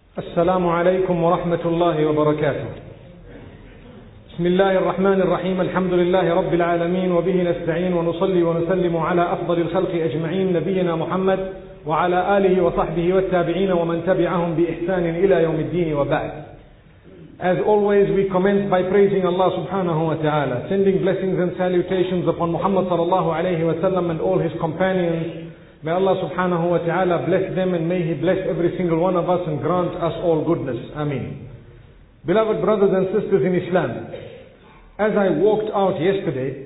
السلام عليكم ورحمة الله وبركاته. بسم الله الرحمن الرحيم. الحمد لله رب العالمين وبه نستعين ونصلي ونسلم على أفضل الخلق أجمعين نبينا محمد وعلى آله وصحبه والتابعين ومن تبعهم بإحسان إلى يوم الدين وبعد. As always, we commence by praising Allah subhanahu wa ta'ala, sending blessings and salutations upon Muhammad sallallahu alayhi wa sallam and all his companions. May Allah subhanahu wa ta'ala bless them, and may He bless every single one of us and grant us all goodness. Ameen. Beloved brothers and sisters in Islam, as I walked out yesterday,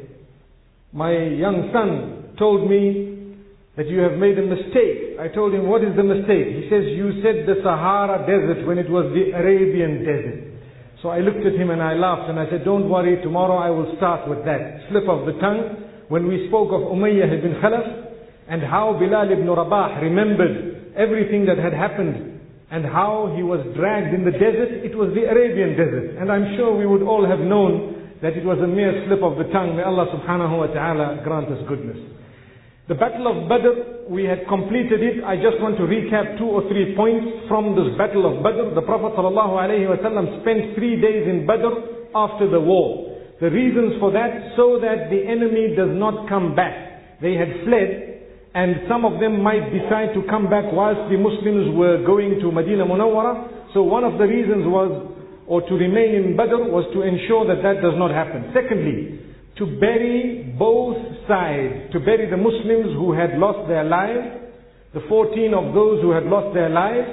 my young son told me that you have made a mistake. I told him, what is the mistake? He says, you said the Sahara Desert when it was the Arabian Desert. So I looked at him and I laughed and I said, don't worry, tomorrow I will start with that slip of the tongue. When we spoke of Umayyah ibn Khalaf, and how Bilal ibn Rabah remembered everything that had happened and how he was dragged in the desert, it was the Arabian desert. And I'm sure we would all have known that it was a mere slip of the tongue. May Allah subhanahu wa ta'ala grant us goodness. The Battle of Badr, we had completed it. I just want to recap 2 or 3 points from this Battle of Badr. The Prophet sallallahu alayhi wa sallam spent 3 days in Badr after the war. The reasons for that, so that the enemy does not come back. They had fled, and some of them might decide to come back whilst the Muslims were going to Medina Munawwara. So one of the reasons was, or to remain in Badr, was to ensure that that does not happen. Secondly, to bury both sides, to bury the Muslims who had lost their lives, the 14 of those who had lost their lives,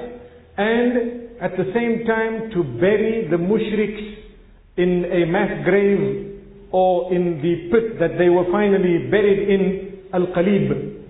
and at the same time to bury the mushriks in a mass grave or in the pit that they were finally buried in, Al-Qalib.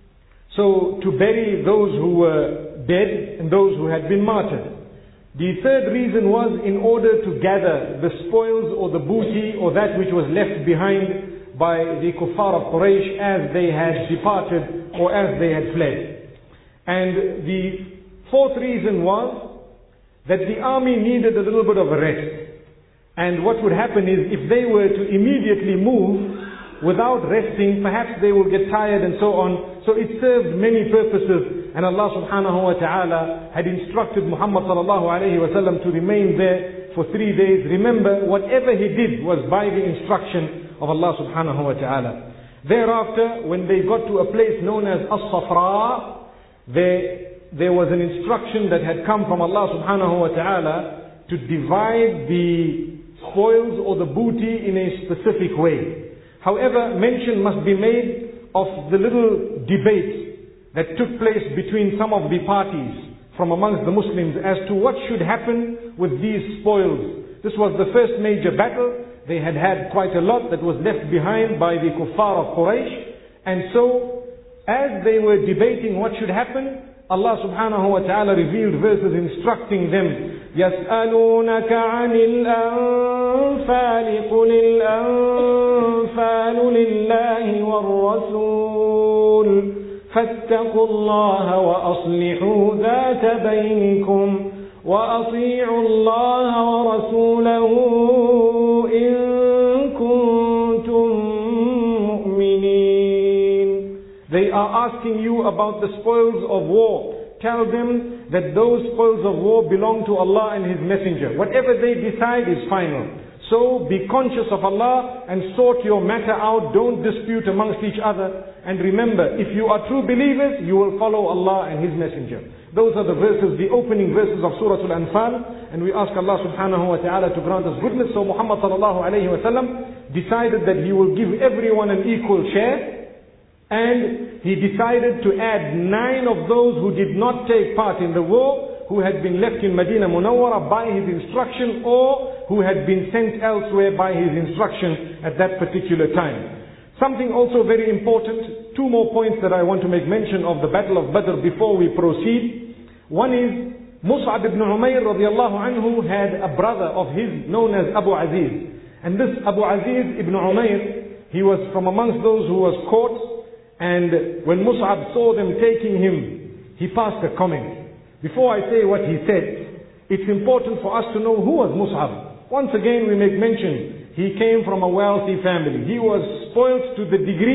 So to bury those who were dead and those who had been martyred. The third reason was in order to gather the spoils or the booty or that which was left behind by the kuffar of Quraysh as they had departed or as they had fled. And the fourth reason was that the army needed a little bit of a rest. And what would happen is, if they were to immediately move without resting, perhaps they will get tired and so on. So it served many purposes, and Allah subhanahu wa ta'ala had instructed Muhammad sallallahu alayhi wa sallam to remain there for 3 days. Remember, whatever he did was by the instruction of Allah subhanahu wa ta'ala. Thereafter, when they got to a place known as As-Safra, there was an instruction that had come from Allah subhanahu wa ta'ala to divide the spoils or the booty in a specific way. However, mention must be made of the little debate that took place between some of the parties from amongst the Muslims as to what should happen with these spoils. This was the first major battle. They had had quite a lot that was left behind by the kuffar of Quraysh. And so, as they were debating what should happen, Allah subhanahu wa ta'ala revealed verses instructing them, يَسْأَلُونَكَ عَنِ الْأَنفَالِ قُلِ الْأَنفَالُ لِلَّهِ وَالرَّسُولِ فَاتَّقُوا اللَّهَ وَأَصْلِحُوا ذَاتَ بَيْنِكُمْ وَأَطِيعُوا اللَّهَ وَرَسُولَهُ إِن كُنتُم مُؤْمِنِينَ. They are asking you about the spoils of war. Tell them that those spoils of war belong to Allah and His Messenger. Whatever they decide is final. So be conscious of Allah and sort your matter out. Don't dispute amongst each other. And remember, if you are true believers, you will follow Allah and His Messenger. Those are the verses, the opening verses of Surah Al-Anfal. And we ask Allah subhanahu wa ta'ala to grant us goodness. So Muhammad sallallahu alayhi wa sallam decided that he will give everyone an equal share. And he decided to add 9 of those who did not take part in the war, who had been left in Medina Munawwara by his instruction, or who had been sent elsewhere by his instruction at that particular time. Something also very important, 2 more points that I want to make mention of the Battle of Badr before we proceed. One is, Mus'ab ibn Umayr radiallahu anhu had a brother of his known as Abu Aziz. And this Abu Aziz ibn Umayr, he was from amongst those who was caught. And when Mus'ab saw them taking him, he passed a comment. Before I say what he said, it's important for us to know who was Mus'ab. Once again we make mention, he came from a wealthy family. He was spoiled to the degree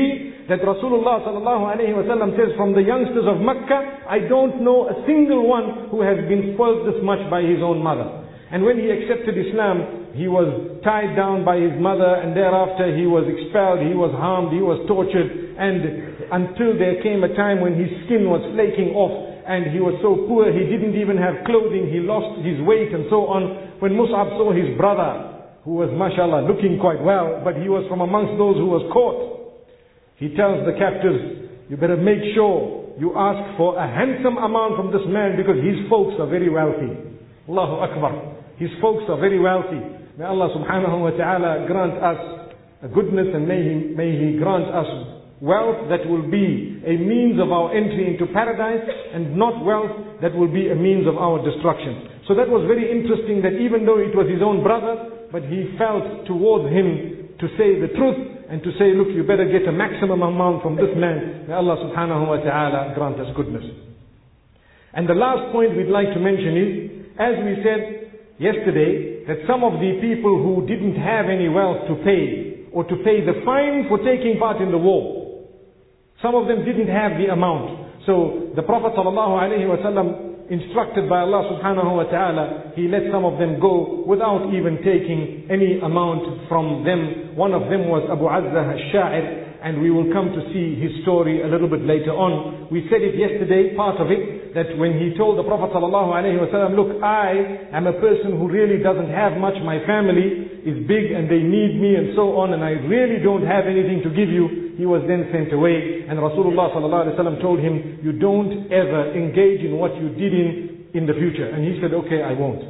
that Rasulullah sallallahu alayhi wa sallam says, from the youngsters of Makkah, I don't know a single one who has been spoiled this much by his own mother. And when he accepted Islam, he was tied down by his mother, and thereafter he was expelled, he was harmed, he was tortured, and until there came a time when his skin was flaking off, and he was so poor he didn't even have clothing, he lost his weight and so on. When Mus'ab saw his brother, who was mashallah looking quite well, but he was from amongst those who was caught, he tells the captives, you better make sure you ask for a handsome amount from this man, because his folks are very wealthy. Allahu Akbar. His folks are very wealthy. May Allah subhanahu wa ta'ala grant us a goodness, and may He grant us wealth that will be a means of our entry into paradise, and not wealth that will be a means of our destruction. So that was very interesting, that even though it was his own brother, but he felt towards him to say the truth, and to say, look, you better get a maximum amount from this man. May Allah subhanahu wa ta'ala grant us goodness. And the last point we'd like to mention is, as we said yesterday, that some of the people who didn't have any wealth to pay, or to pay the fine for taking part in the war, some of them didn't have the amount. So the Prophet ﷺ, instructed by Allah subhanahu wa ta'ala, he let some of them go without even taking any amount from them. One of them was Abu Azzah al-Sha'ir, and we will come to see his story a little bit later on. We said it yesterday, part of it, that when he told the Prophet ﷺ, look, I am a person who really doesn't have much, my family is big and they need me and so on, and I really don't have anything to give you, he was then sent away. And Rasulullah ﷺ told him, you don't ever engage in what you did in the future. And he said, okay, I won't.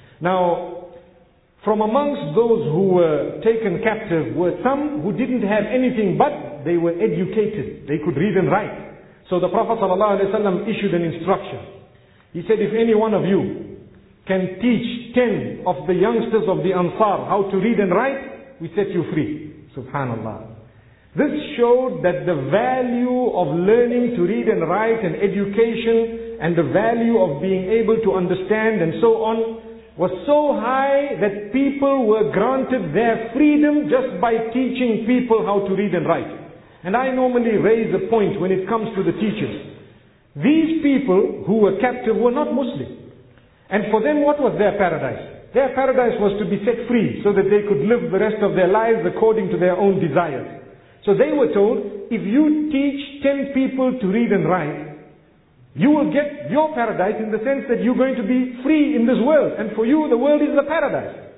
Now, from amongst those who were taken captive were some who didn't have anything, but they were educated. They could read and write. So the Prophet ﷺ issued an instruction. He said, if any one of you can teach 10 of the youngsters of the Ansar how to read and write, we set you free. Subhanallah. This showed that the value of learning to read and write and education, and the value of being able to understand and so on, was so high that people were granted their freedom just by teaching people how to read and write. And I normally raise a point when it comes to the teachers. These people who were captive were not Muslim. And for them, what was their paradise? Their paradise was to be set free so that they could live the rest of their lives according to their own desires. So they were told, if you teach 10 people to read and write, you will get your paradise, in the sense that you're going to be free in this world. And for you, the world is the paradise.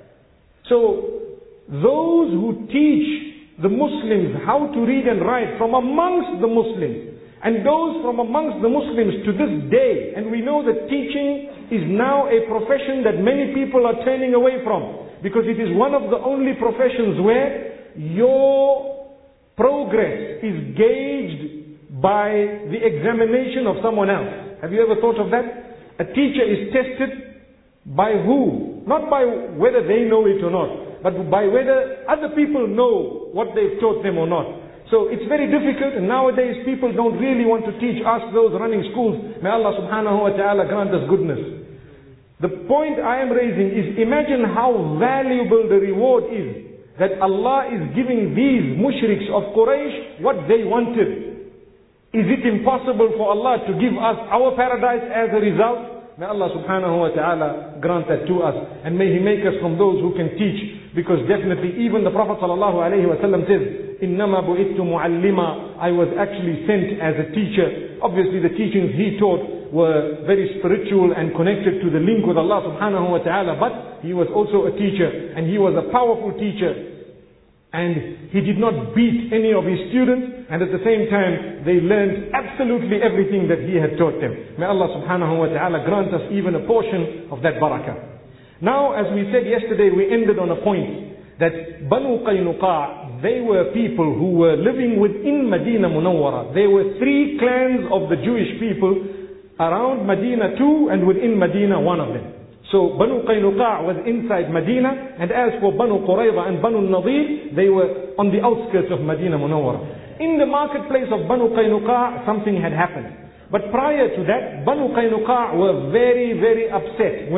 So those who teach the Muslims how to read and write from amongst the Muslims, and those from amongst the Muslims to this day, and we know that teaching is now a profession that many people are turning away from, because it is one of the only professions where your progress is gauged by the examination of someone else. Have you ever thought of that? A teacher is tested by who? Not by whether they know it or not, but by whether other people know what they've taught them or not. So it's very difficult, and nowadays people don't really want to teach us, those running schools. May Allah subhanahu wa ta'ala grant us goodness. The point I am raising is, imagine how valuable the reward is, that Allah is giving these mushriks of Quraysh what they wanted. Is it impossible for Allah to give us our paradise as a result? May Allah subhanahu wa ta'ala grant that to us, and may He make us from those who can teach, because definitely even the Prophet sallallahu alayhi wa sallam says, إِنَّمَا بُئِتُّ مُعَلِّمًا, I was actually sent as a teacher. Obviously the teachings he taught were very spiritual and connected to the link with Allah subhanahu wa ta'ala, but he was also a teacher, and he was a powerful teacher. And he did not beat any of his students, and at the same time they learned absolutely everything that he had taught them. May Allah subhanahu wa ta'ala grant us even a portion of that barakah. Now, as we said yesterday, we ended on a point that Banu Qaynuqa, they were people who were living within Medina Munawwara. There were 3 clans of the Jewish people around Medina, 2, and within Medina, 1 of them. So Banu Qaynuqa was inside Medina, and as for Banu Qurayza and Banu Nadir, they were on the outskirts of Medina Munawwara. In the marketplace of Banu Qaynuqa, something had happened. But prior to that, Banu Qaynuqa were very, very upset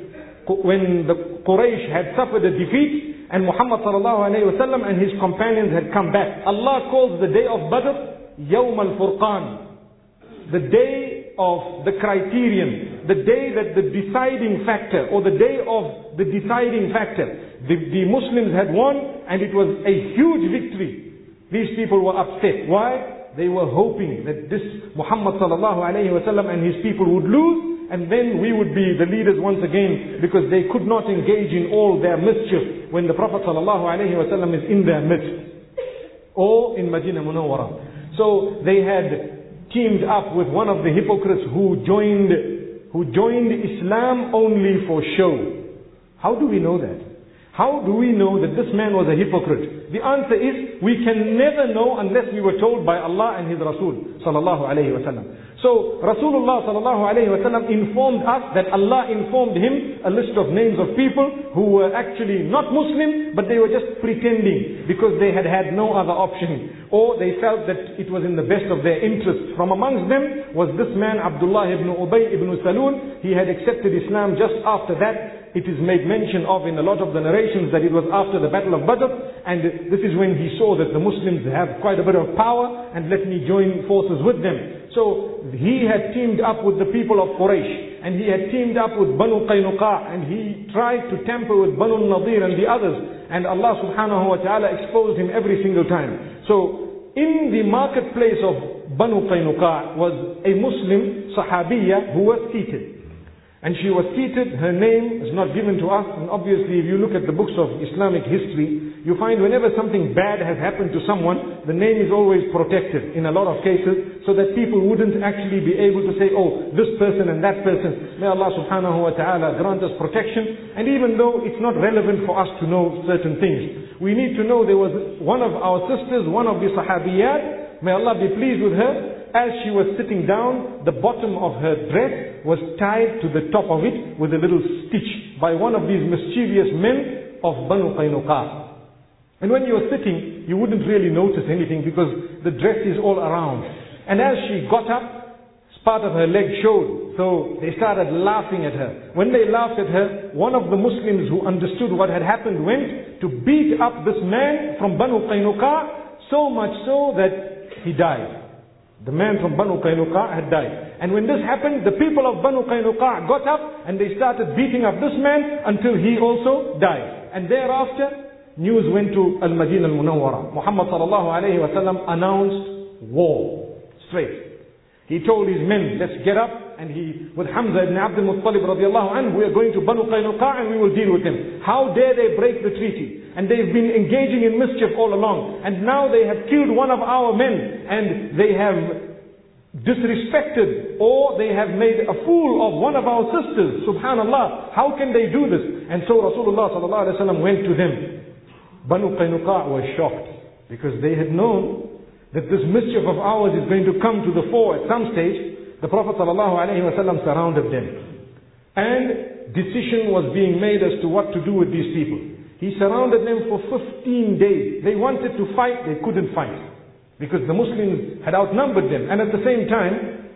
when the Quraysh had suffered a defeat, and Muhammad sallallahu alayhi wa sallam and his companions had come back. Allah calls the day of Badr Yawm al-Furqan, the day of the criterion, the day that the deciding factor, or the day of the deciding factor. The Muslims had won, and it was a huge victory. These people were upset. Why? They were hoping that this Muhammad sallallahu alayhi wa sallam and his people would lose, and then we would be the leaders once again, because they could not engage in all their mischief when the Prophet sallallahu alayhi wa sallam is in their midst, or in Medina Munawwara. So they had teamed up with one of the hypocrites who joined Islam only for show. How do we know that? How do we know that this man was a hypocrite? The answer is, we can never know unless we were told by Allah and His Rasul sallallahu alayhi wa sallam. So Rasulullah sallallahu alayhi wa sallam informed us that Allah informed him a list of names of people who were actually not Muslim, but they were just pretending because they had had no other option, or they felt that it was in the best of their interest. From amongst them was this man Abdullah ibn Ubay ibn Salul. He had accepted Islam just after that. It is made mention of in a lot of the narrations that it was after the Battle of Badr, and this is when he saw that the Muslims have quite a bit of power, and let me join forces with them. So he had teamed up with the people of Quraysh, and he had teamed up with Banu Qaynuqa, and he tried to tamper with Banu Nadir and the others, and Allah subhanahu wa ta'ala exposed him every single time. So in the marketplace of Banu Qaynuqa was a Muslim Sahabiya who was seated. And she was seated, her name is not given to us, and obviously if you look at the books of Islamic history, you find whenever something bad has happened to someone, the name is always protected in a lot of cases, so that people wouldn't actually be able to say, oh, this person and that person. May Allah subhanahu wa ta'ala grant us protection. And even though it's not relevant for us to know certain things, we need to know there was one of our sisters, one of the Sahabiyat, may Allah be pleased with her. As she was sitting down, the bottom of her dress was tied to the top of it with a little stitch by one of these mischievous men of Banu Qaynuqa. And when you were sitting, you wouldn't really notice anything because the dress is all around. And as she got up, part of her leg showed. So they started laughing at her. When they laughed at her, one of the Muslims who understood what had happened went to beat up this man from Banu Qaynuqa, so much so that he died. The man from Banu Qaynuqa had died. And when this happened, the people of Banu Qaynuqa got up and they started beating up this man until he also died. And thereafter, news went to Al-Madinah Al-Munawwara. Muhammad sallallahu alayhi wa sallam announced war straight. He told his men, let's get up, and he, with Hamza ibn Abdul Muttalib radiallahu anhu, we are going to Banu Qaynuqa and we will deal with them. How dare they break the treaty? And they've been engaging in mischief all along. And now they have killed one of our men, and they have disrespected, or they have made a fool of one of our sisters. Subhanallah, how can they do this? And so Rasulullah sallallahu alaihi wasallam went to them. Banu Qaynuqa was shocked, because they had known that this mischief of ours is going to come to the fore at some stage. The Prophet ﷺ surrounded them, and decision was being made as to what to do with these people. He surrounded them for 15 days. They wanted to fight, they couldn't fight, because the Muslims had outnumbered them. And at the same time,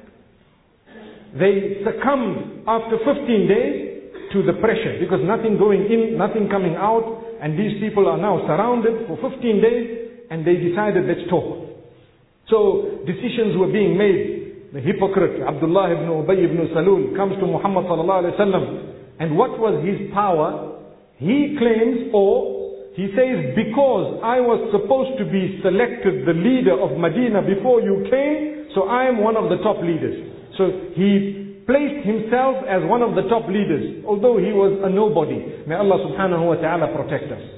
they succumbed after 15 days to the pressure, because nothing going in, nothing coming out, and these people are now surrounded for 15 days, and they decided, let's talk. So decisions were being made. The hypocrite Abdullah ibn Ubay ibn Salul comes to Muhammad sallallahu alaihi wasallam, and what was his power? He claims, or he says, because I was supposed to be selected the leader of Medina before you came, so I am one of the top leaders. So he placed himself as one of the top leaders, although he was a nobody. May Allah subhanahu wa ta'ala protect us.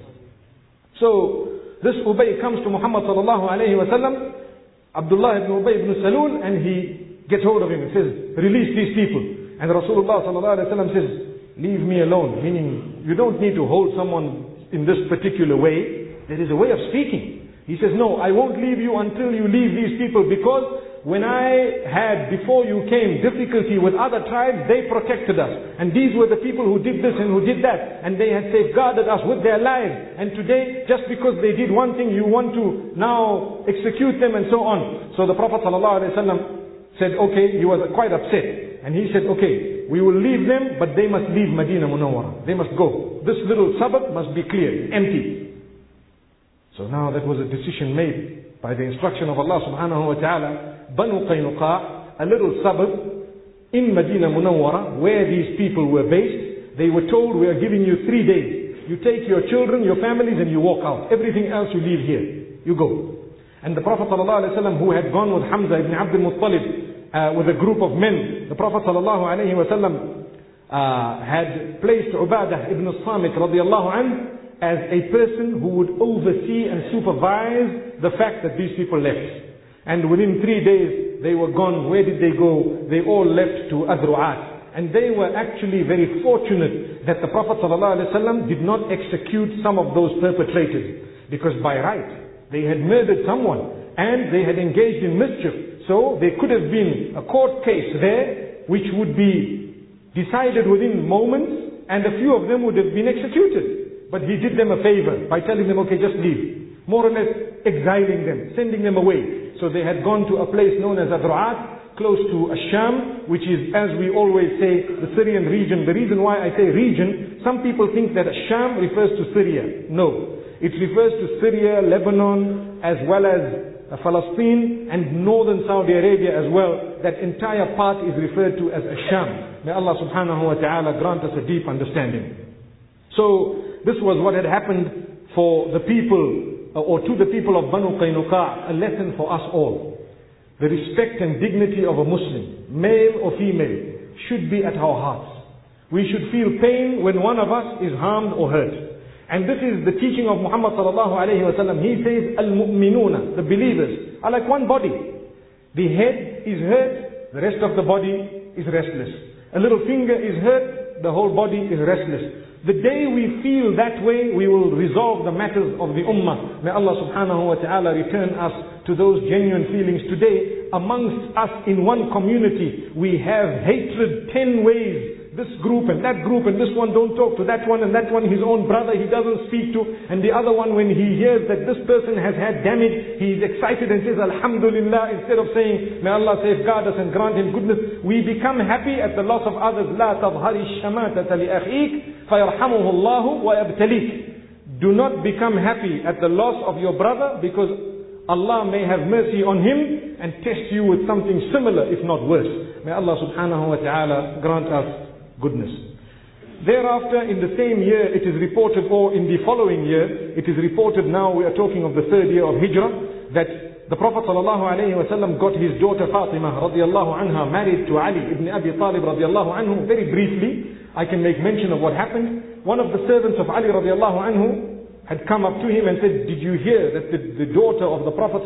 So this Ubay comes to Muhammad sallallahu alayhi wa sallam, Abdullah ibn Ubay ibn Salul, and he gets hold of him and says, release these people. And Rasulullah sallallahu alayhi wa sallam says, leave me alone, meaning you don't need to hold someone in this particular way. There is a way of speaking. He says, no, I won't leave you until you leave these people, because when I had, before you came, difficulty with other tribes, they protected us. And these were the people who did this and who did that. And they had safeguarded us with their lives. And today, just because they did one thing, you want to now execute them and so on. So the Prophet ﷺ said, okay, he was quite upset. And he said, okay, we will leave them, but they must leave Medina Munawwara. They must go. This little suburb must be clear, empty. So now that was a decision made. by the instruction of Allah subhanahu wa ta'ala, Banu Qaynuqa, a little suburb in Medina Munawwara, where these people were based. They were told, we are giving you 3 days. You take your children, your families, and you walk out. Everything else you leave here. You go. And the Prophet ﷺ, who had gone with Hamza ibn Abdul Muttalib, with a group of men, the Prophet ﷺ had placed Ubadah ibn Samit radiallahu anhu as a person who would oversee and supervise the fact that these people left. And within 3 days, they were gone. Where did they go? They all left to Adru'at. And they were actually very fortunate that the Prophet ﷺ did not execute some of those perpetrators. Because by right, they had murdered someone and they had engaged in mischief. So there could have been a court case there which would be decided within moments, and a few of them would have been executed. But he did them a favor by telling them, okay, just leave. More or less exiling them, sending them away. So they had gone to a place known as Adru'at, close to Asham, which is, as we always say, the Syrian region. The reason why I say region, some people think that Asham refers to Syria. No. It refers to Syria, Lebanon, as well as Palestine and northern Saudi Arabia as well. That entire part is referred to as Asham. May Allah subhanahu wa ta'ala grant us a deep understanding. So, this was what had happened for the people, or to the people of Banu Qaynuqa, a lesson for us all. The respect and dignity of a Muslim, male or female, should be at our hearts. We should feel pain when one of us is harmed or hurt. And this is the teaching of Muhammad sallallahu alayhi wa sallam. He says, Al-Mu'minuna, the believers, are like one body. The head is hurt, the rest of the body is restless. A little finger is hurt, the whole body is restless. The day we feel that way, we will resolve the matters of the ummah. May Allah subhanahu wa ta'ala return us to those genuine feelings. Today, amongst us in one community, we have hatred 10 ways. This group and that group, and this one don't talk to that one, and that one his own brother he doesn't speak to, and the other one, when he hears that this person has had damage, he is excited and says Alhamdulillah, instead of saying may Allah safeguard us and grant him goodness. We become happy at the loss of others. لا تظهر الشماتة لأخيك فيرحمه الله ويبتليك. Do not become happy at the loss of your brother, because Allah may have mercy on him and test you with something similar, if not worse. May Allah subhanahu wa ta'ala grant us goodness. Thereafter, in the same year, it is reported, or in the following year, it is reported, now we are talking of the 3rd year of Hijrah, that the Prophet ﷺ got his daughter Fatima radiallahu anha married to Ali ibn Abi Talib radiallahu anhu. Very briefly, I can make mention of what happened. One of the servants of Ali radiallahu anhu had come up to him and said, did you hear that the daughter of the Prophet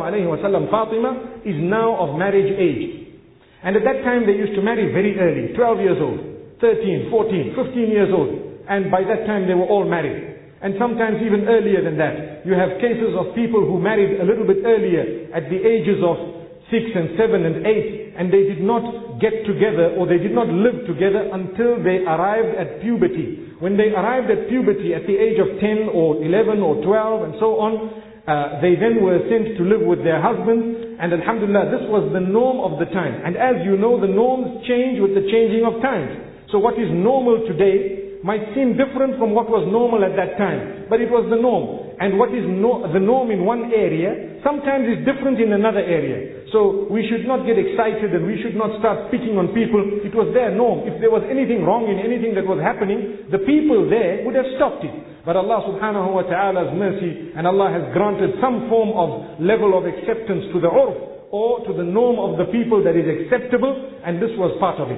ﷺ, Fatima, is now of marriage age? And at that time they used to marry very early, 12 years old. 13, 14, 15 years old. And by that time they were all married. And sometimes even earlier than that. You have cases of people who married a little bit earlier, at the ages of 6 and 7 and 8, and they did not get together, or they did not live together until they arrived at puberty. When they arrived at puberty at the age of 10 or 11 or 12 and so on, they then were sent to live with their husbands. And alhamdulillah, this was the norm of the time. And as you know, the norms change with the changing of times. So what is normal today might seem different from what was normal at that time. But it was the norm. And what is the norm in one area, sometimes is different in another area. So we should not get excited, and we should not start picking on people. It was their norm. If there was anything wrong in anything that was happening, the people there would have stopped it. But Allah subhanahu wa ta'ala's mercy, and Allah has granted some form of level of acceptance to the urf, or to the norm of the people that is acceptable, and this was part of it.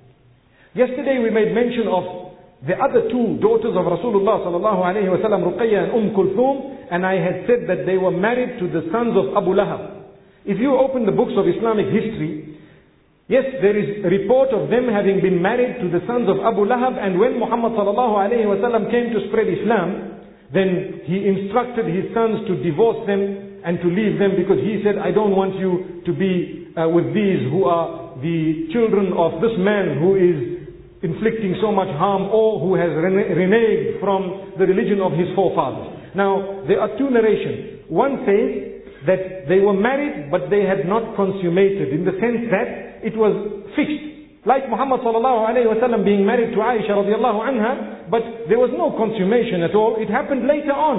Yesterday we made mention of the other two daughters of Rasulullah sallallahu alayhi wa sallam, Ruqayya and Kulthum, and I had said that they were married to the sons of Abu Lahab. If you open the books of Islamic history, yes, there is a report of them having been married to the sons of Abu Lahab, and when Muhammad sallallahu alayhi wa sallam came to spread Islam, then he instructed his sons to divorce them and to leave them, because he said, I don't want you to be with these who are the children of this man who is inflicting so much harm, or who has reneged from the religion of his forefathers. Now, there are two narrations. One says that they were married, but they had not consummated, in the sense that it was fixed. Like Muhammad sallallahu alayhi wa sallam being married to Aisha radiallahu anha, but there was no consummation at all. It happened later on.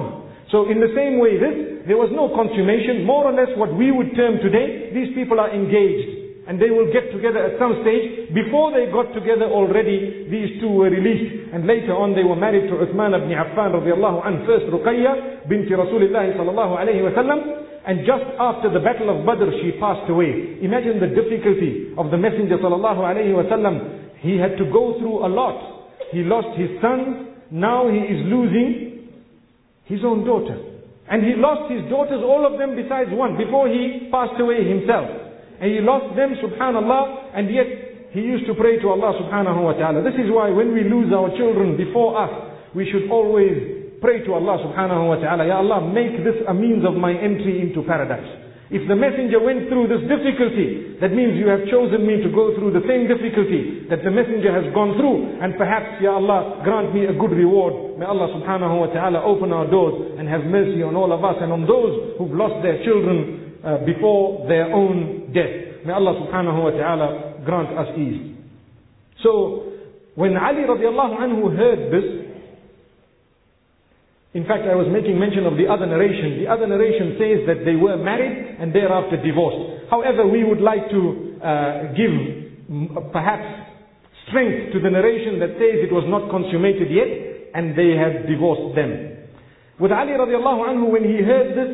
So in the same way there was no consummation. More or less what we would term today, these people are engaged. And they will get together at some stage. Before they got together already, these two were released. And later on they were married to Uthman ibn Affan radiallahu anhu. First Ruqayya binti Rasulullah sallallahu alayhi wa sallam. And just after the battle of Badr, she passed away. Imagine the difficulty of the Messenger sallallahu alayhi wa sallam. He had to go through a lot. He lost his sons. Now he is losing his own daughter. And he lost his daughters, all of them besides one, before he passed away himself. And he lost them, subhanallah, and yet he used to pray to Allah subhanahu wa ta'ala. This is why when we lose our children before us, we should always pray to Allah subhanahu wa ta'ala. Ya Allah, make this a means of my entry into paradise. If the messenger went through this difficulty, that means you have chosen me to go through the same difficulty that the messenger has gone through. And perhaps, Ya Allah, grant me a good reward. May Allah subhanahu wa ta'ala open our doors and have mercy on all of us and on those who've lost their children before their own death. May Allah subhanahu wa ta'ala grant us ease. So, when Ali radiallahu anhu heard this, in fact I was making mention of the other narration. The other narration says that they were married and thereafter divorced. However, we would like to give perhaps strength to the narration that says it was not consummated yet and they had divorced them. With Ali radiallahu anhu, when he heard this,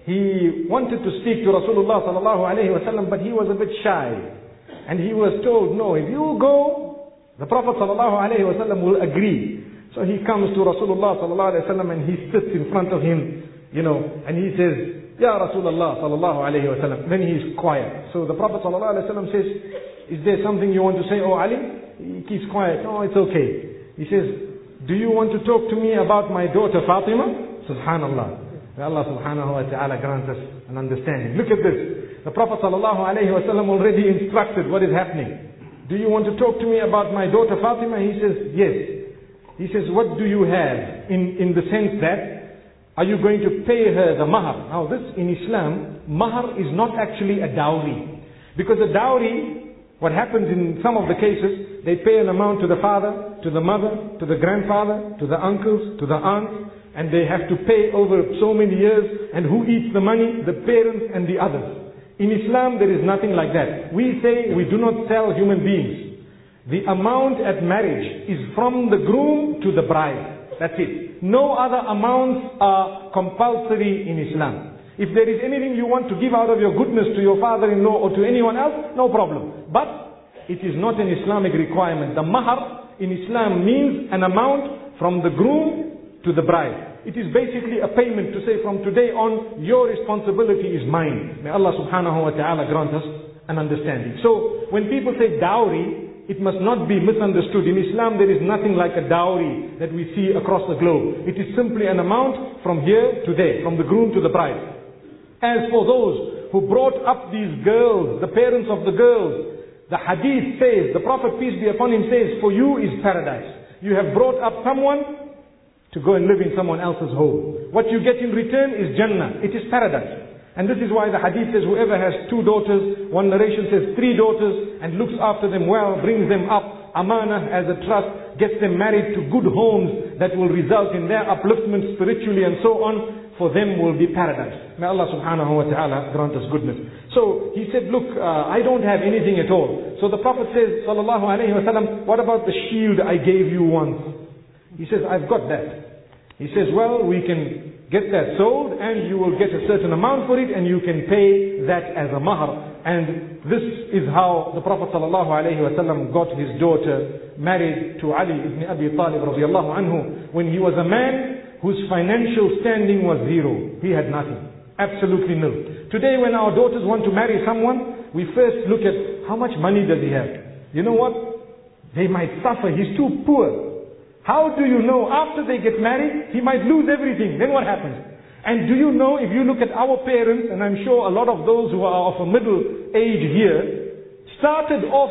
he wanted to speak to Rasulullah sallallahu alayhi wa sallam, but he was a bit shy. And he was told, no, if you go, the Prophet sallallahu alayhi wa sallam will agree. So he comes to Rasulullah sallallahu alayhi wa sallam and he sits in front of him, and he says, Ya Rasulullah sallallahu alayhi wa sallam. Then he is quiet. So the Prophet sallallahu alayhi wa sallam says, is there something you want to say, O Ali? He keeps quiet. No, it's okay. He says, do you want to talk to me about my daughter Fatima? Subhanallah. May Allah subhanahu wa ta'ala grant us an understanding. Look at this. The Prophet sallallahu alayhi wa sallam already instructed what is happening. Do you want to talk to me about my daughter Fatima? He says, yes. He says, what do you have? In the sense that, are you going to pay her the mahar? Now this, in Islam, mahar is not actually a dowry. Because a dowry, what happens in some of the cases, they pay an amount to the father, to the mother, to the grandfather, to the uncles, to the aunts, and they have to pay over so many years, and who eats the money? The parents and the others. In Islam, there is nothing like that. We say we do not sell human beings. The amount at marriage is from the groom to the bride. That's it. No other amounts are compulsory in Islam. If there is anything you want to give out of your goodness to your father-in-law or to anyone else, no problem. But it is not an Islamic requirement. The mahar in Islam means an amount from the groom to the bride. It is basically a payment to say from today on, your responsibility is mine. May Allah subhanahu wa ta'ala grant us an understanding. So, when people say dowry, it must not be misunderstood. In Islam, there is nothing like a dowry that we see across the globe. It is simply an amount from here to there, from the groom to the bride. As for those who brought up these girls, the parents of the girls, the hadith says, the Prophet, peace be upon him, says, for you is paradise. You have brought up someone to go and live in someone else's home. What you get in return is Jannah. It is paradise. And this is why the hadith says whoever has 2 daughters, one narration says 3 daughters, and looks after them well, brings them up, amanah as a trust, gets them married to good homes that will result in their upliftment spiritually and so on, for them will be paradise. May Allah subhanahu wa ta'ala grant us goodness. So he said, look, I don't have anything at all. So the Prophet says, sallallahu alayhi wa sallam, what about the shield I gave you once? He says, I've got that. He says, well, we can get that sold and you will get a certain amount for it and you can pay that as a mahar. And this is how the Prophet sallallahu alayhi wa sallam got his daughter married to Ali ibn Abi Talib radiallahu anhu when he was a man whose financial standing was zero. He had nothing. Absolutely nil. Today when our daughters want to marry someone, we first look at how much money does he have. You know what? They might suffer. He's too poor. How do you know after they get married, he might lose everything? Then what happens? And do you know, if you look at our parents, and I'm sure a lot of those who are of a middle age here, started off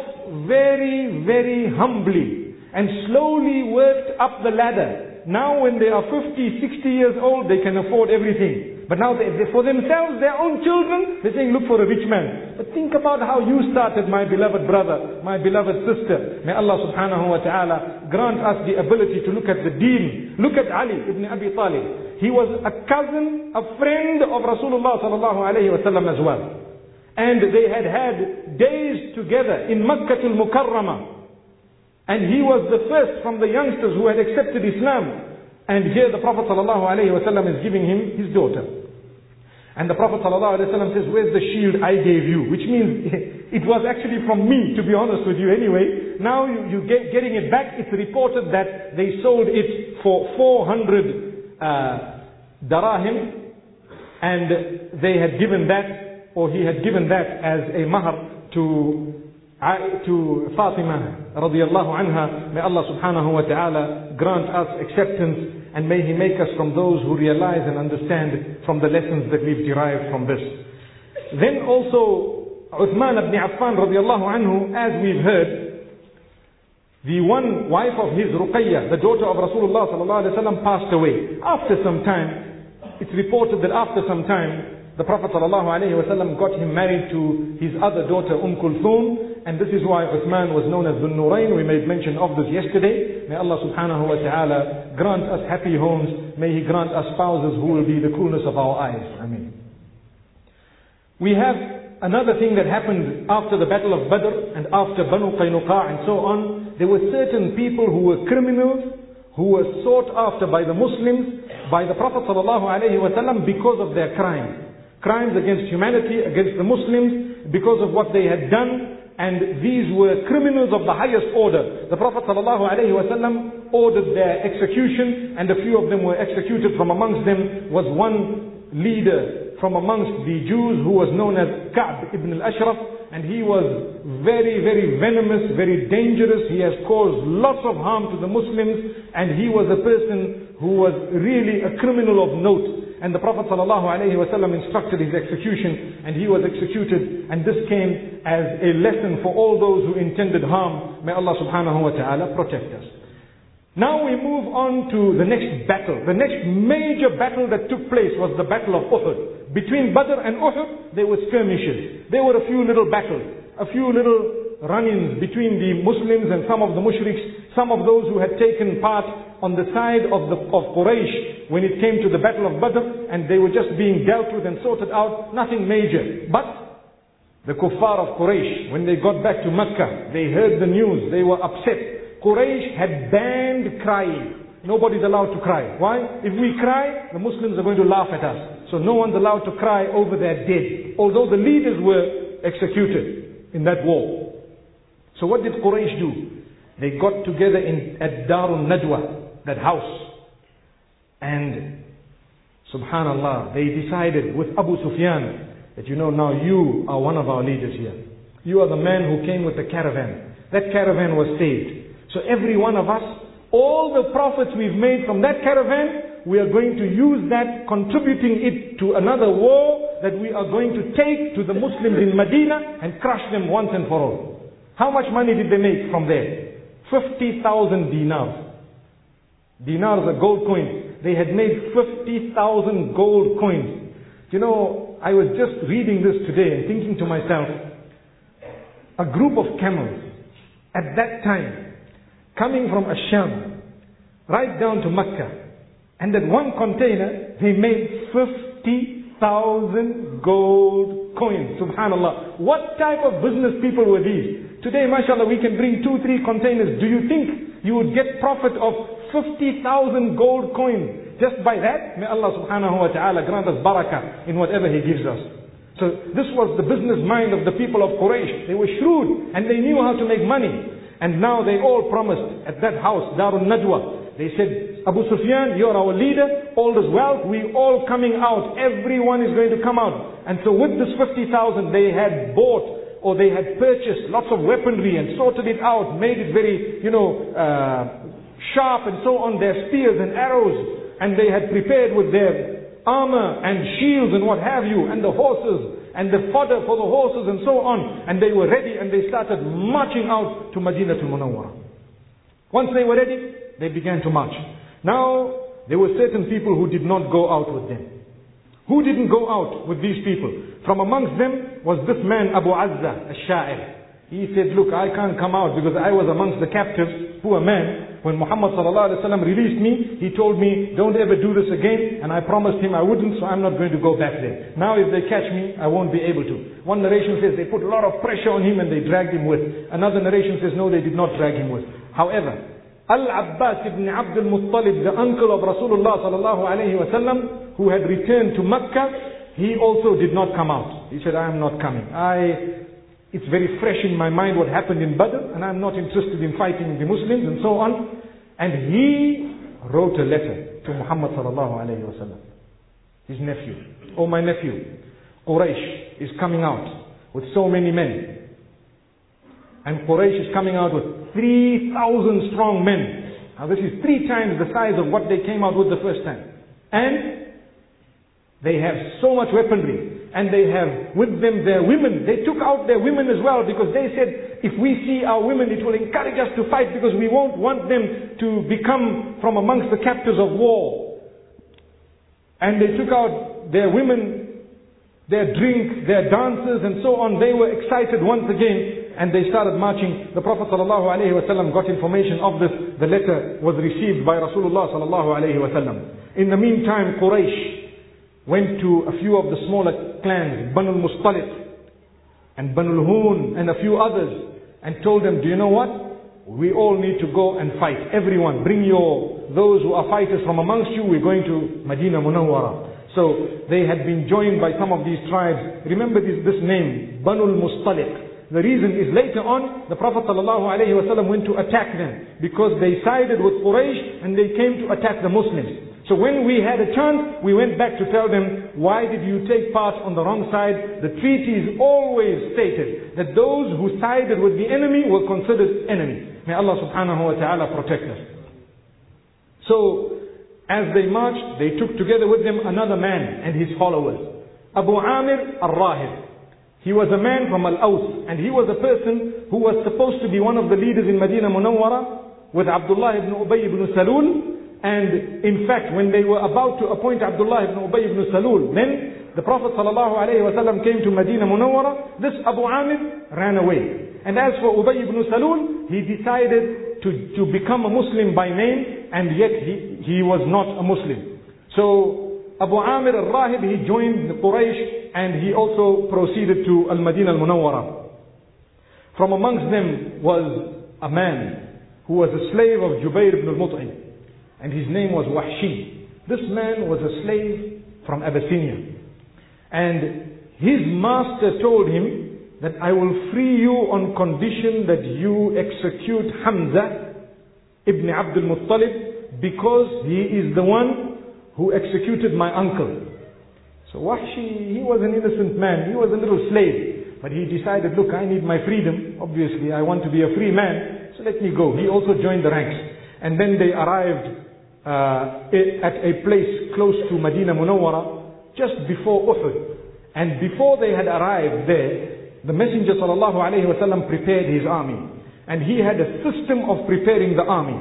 very, very humbly and slowly worked up the ladder. Now when they are 50, 60 years old, they can afford everything. But now for themselves, their own children, they're saying, look for a rich man. But think about how you started, my beloved brother, my beloved sister. May Allah subhanahu wa ta'ala grant us the ability to look at the deen. Look at Ali ibn Abi Talib. He was a cousin, a friend of Rasulullah sallallahu alayhi wa sallam as well. And they had had days together in Makkah al-Mukarramah. And he was the first from the youngsters who had accepted Islam. And here the Prophet ﷺ is giving him his daughter. And the Prophet ﷺ says, where's the shield I gave you? Which means it was actually from me, to be honest with you anyway. Now you getting it back. It's reported that they sold it for 400 darahim. And they had given that, or he had given that as a mahar to Fatima radiallahu anha. May Allah subhanahu wa ta'ala grant us acceptance, and may He make us from those who realize and understand from the lessons that we've derived from this. Then also Uthman ibn Affan radiallahu anhu, as we've heard, the one wife of his, Ruqayyah, the daughter of Rasulullah sallallahu alaihi wasallam, passed away. After some time, it's reported that after some time, the Prophet ﷺ got him married to his other daughter, Kulthum, and this is why Uthman was known as Dhun Nurayn. We made mention of this yesterday. May Allah subhanahu wa ta'ala grant us happy homes. May He grant us spouses who will be the coolness of our eyes. Ameen. We have another thing that happened after the Battle of Badr and after Banu Qaynuqa and so on. There were certain people who were criminals, who were sought after by the Muslims, by the Prophet ﷺ because of their crimes. Crimes against humanity, against the Muslims, because of what they had done. And these were criminals of the highest order. The Prophet ﷺ ordered their execution, and a few of them were executed. From amongst them was one leader from amongst the Jews who was known as Ka'b ibn al-Ashraf, and he was very, very venomous, very dangerous. He has caused lots of harm to the Muslims, and he was a person who was really a criminal of note. And the Prophet ﷺ instructed his execution, and he was executed. And this came as a lesson for all those who intended harm. May Allah subhanahu wa ta'ala protect us. Now we move on to the next battle. The next major battle that took place was the Battle of Uhud. Between Badr and Uhud, there were skirmishes. There were a few little battles, a few little run-ins between the Muslims and some of the mushriks, some of those who had taken part on the side of Quraysh when it came to the Battle of Badr, and they were just being dealt with and sorted out, nothing major. But the kuffar of Quraysh, when they got back to Mecca, they heard the news, they were upset. Quraysh had banned crying. Nobody's allowed to cry. Why? If we cry, the Muslims are going to laugh at us. So no one's allowed to cry over their dead, although the leaders were executed in that war. So what did Quraysh do? They got together at Darun Nadwa, that house. And subhanallah, they decided with Abu Sufyan that, now you are one of our leaders here. You are the man who came with the caravan. That caravan was saved. So every one of us, all the profits we've made from that caravan, we are going to use that, contributing it to another war that we are going to take to the Muslims in Medina and crush them once and for all. How much money did they make from there? 50,000 dinars. Dinars are gold coins. They had made 50,000 gold coins. I was just reading this today and thinking to myself, a group of camels at that time coming from Asham right down to Mecca, and that one container they made 50,000 gold coins. Subhanallah. What type of business people were these? Today, mashallah, we can bring 2-3 containers. Do you think you would get profit of 50,000 gold coins just by that? May Allah subhanahu wa ta'ala grant us barakah in whatever He gives us. So this was the business mind of the people of Quraysh. They were shrewd and they knew how to make money. And now they all promised at that house, Darun Nadwa. They said, Abu Sufyan, you're our leader, all this wealth, we all coming out. Everyone is going to come out. And so with this 50,000, they had bought or they had purchased lots of weaponry and sorted it out, made it very, sharp and so on, their spears and arrows. And they had prepared with their armor and shields and what have you, and the horses and the fodder for the horses and so on. And they were ready and they started marching out to Madinatul Munawwarah. Once they were ready, they began to march. Now, there were certain people who did not go out with them. Who didn't go out with these people? From amongst them was this man Abu Azza al-Sha'ir. He said, look, I can't come out because I was amongst the captives, poor man. When Muhammad ﷺ released me, he told me, don't ever do this again. And I promised him I wouldn't, so I'm not going to go back there. Now if they catch me, I won't be able to. One narration says they put a lot of pressure on him and they dragged him with. Another narration says, no, they did not drag him with. However, Al-Abbas ibn Abd al-Muttalib, the uncle of Rasulullah ﷺ, who had returned to Mecca, he also did not come out. He said, I am not coming. It's very fresh in my mind what happened in Badr, and I'm not interested in fighting the Muslims and so on. And he wrote a letter to Muhammad sallallahu alayhi wa sallam, his nephew. Oh, my nephew, Quraysh is coming out with so many men. And Quraysh is coming out with 3,000 strong men. Now this is 3 times the size of what they came out with the first time. And they have so much weaponry. And they have with them their women. They took out their women as well because they said, if we see our women, it will encourage us to fight because we won't want them to become from amongst the captives of war. And they took out their women, their drink, their dances and so on. They were excited once again and they started marching. The Prophet ﷺ got information of this. The letter was received by Rasulullah ﷺ. In the meantime, Quraysh went to a few of the smaller clans, Banu al-Mustaliq and Banu al-Hun and a few others, and told them, do you know what? We all need to go and fight. Everyone, bring those who are fighters from amongst you, we're going to Medina Munawwara. So they had been joined by some of these tribes. Remember this name, Banu al-Mustaliq. The reason is later on, the Prophet ﷺ went to attack them because they sided with Quraysh and they came to attack the Muslims. So when we had a chance, we went back to tell them, why did you take part on the wrong side? The treaties always stated that those who sided with the enemy were considered enemy. May Allah subhanahu wa ta'ala protect us. So, as they marched, they took together with them another man and his followers. Abu Amir al-Rahib. He was a man from Al-Aws, and he was a person who was supposed to be one of the leaders in Medina Munawwara with Abdullah ibn Ubay ibn Salul. And in fact, when they were about to appoint Abdullah ibn Ubay ibn Salul, then the Prophet ﷺ came to Medina Munawwara. This Abu Amir ran away. And as for Ubay ibn Salul, he decided to become a Muslim by name, and yet he was not a Muslim. So Abu Amir al-Rahib, he joined the Quraysh, and he also proceeded to Al-Madinah al-Munawwara. From amongst them was a man who was a slave of Jubayr ibn al-Mut'im. And his name was Wahshi. This man was a slave from Abyssinia. And his master told him that I will free you on condition that you execute Hamza ibn Abd al-Muttalib because he is the one who executed my uncle. So Wahshi, he was an innocent man. He was a little slave. But he decided, look, I need my freedom. Obviously, I want to be a free man. So let me go. He also joined the ranks. And then they arrived at a place close to Medina Munawwara just before Uhud. And before they had arrived there, the Messenger ﷺ prepared his army. And he had a system of preparing the army.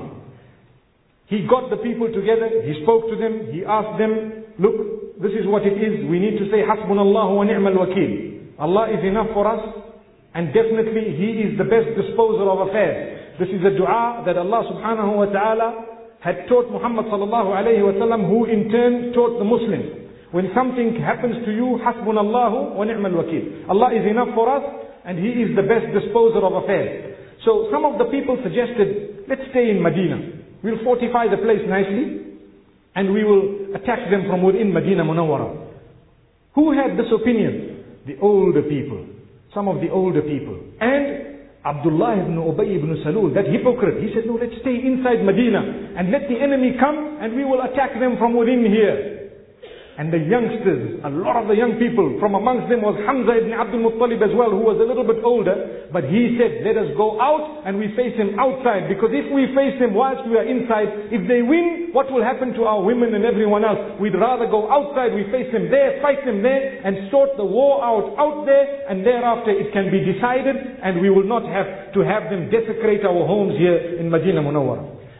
He got the people together, he spoke to them, he asked them, look, this is what it is. We need to say, Hasbunallahu wa ni'mal wakil. Allah is enough for us, and definitely He is the best disposer of affairs. This is a dua that Allah subhanahu wa ta'ala had taught Muhammad sallallahu alayhi wa sallam, who in turn taught the Muslims. When something happens to you, Hasbunallahu wa ni'mal wakil. Allah is enough for us, and He is the best disposer of affairs. So some of the people suggested, let's stay in Medina. We'll fortify the place nicely, and we will attack them from within Medina Munawwara. Who had this opinion? The older people. Some of the older people. And Abdullah ibn Ubay ibn Salul, that hypocrite, he said, no, let's stay inside Medina and let the enemy come and we will attack them from within here. And the youngsters, a lot of the young people, from amongst them was Hamza ibn Abd al-Muttalib as well, who was a little bit older, but he said, let us go out and we face them outside, because if we face them whilst we are inside, if they win, what will happen to our women and everyone else? We'd rather go outside, we face them there, fight them there, and sort the war out there, and thereafter it can be decided, and we will not have to have them desecrate our homes here in Medina Munawwara.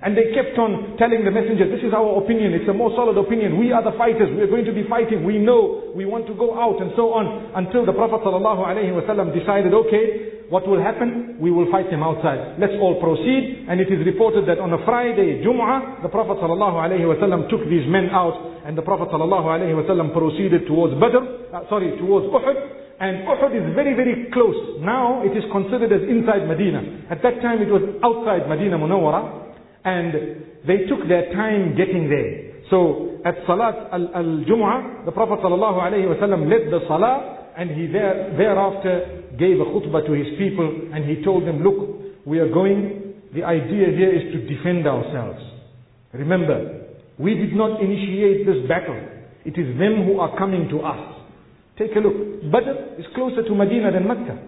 And they kept on telling the messenger, this is our opinion, it's a more solid opinion, we are the fighters, we are going to be fighting, we know, we want to go out and so on. Until the Prophet ﷺ decided, okay, what will happen? We will fight them outside. Let's all proceed. And it is reported that on a Friday, Jum'ah, the Prophet ﷺ took these men out, and the Prophet ﷺ proceeded towards towards Uhud. And Uhud is very, very close. Now it is considered as inside Medina. At that time it was outside Medina Munawwara. And they took their time getting there. So at Salat al-Jum'ah, the Prophet ﷺ led the Salah, and he thereafter gave a khutbah to his people, and he told them, look, we are going, the idea here is to defend ourselves. Remember, we did not initiate this battle. It is them who are coming to us. Take a look. Badr is closer to Medina than Mecca.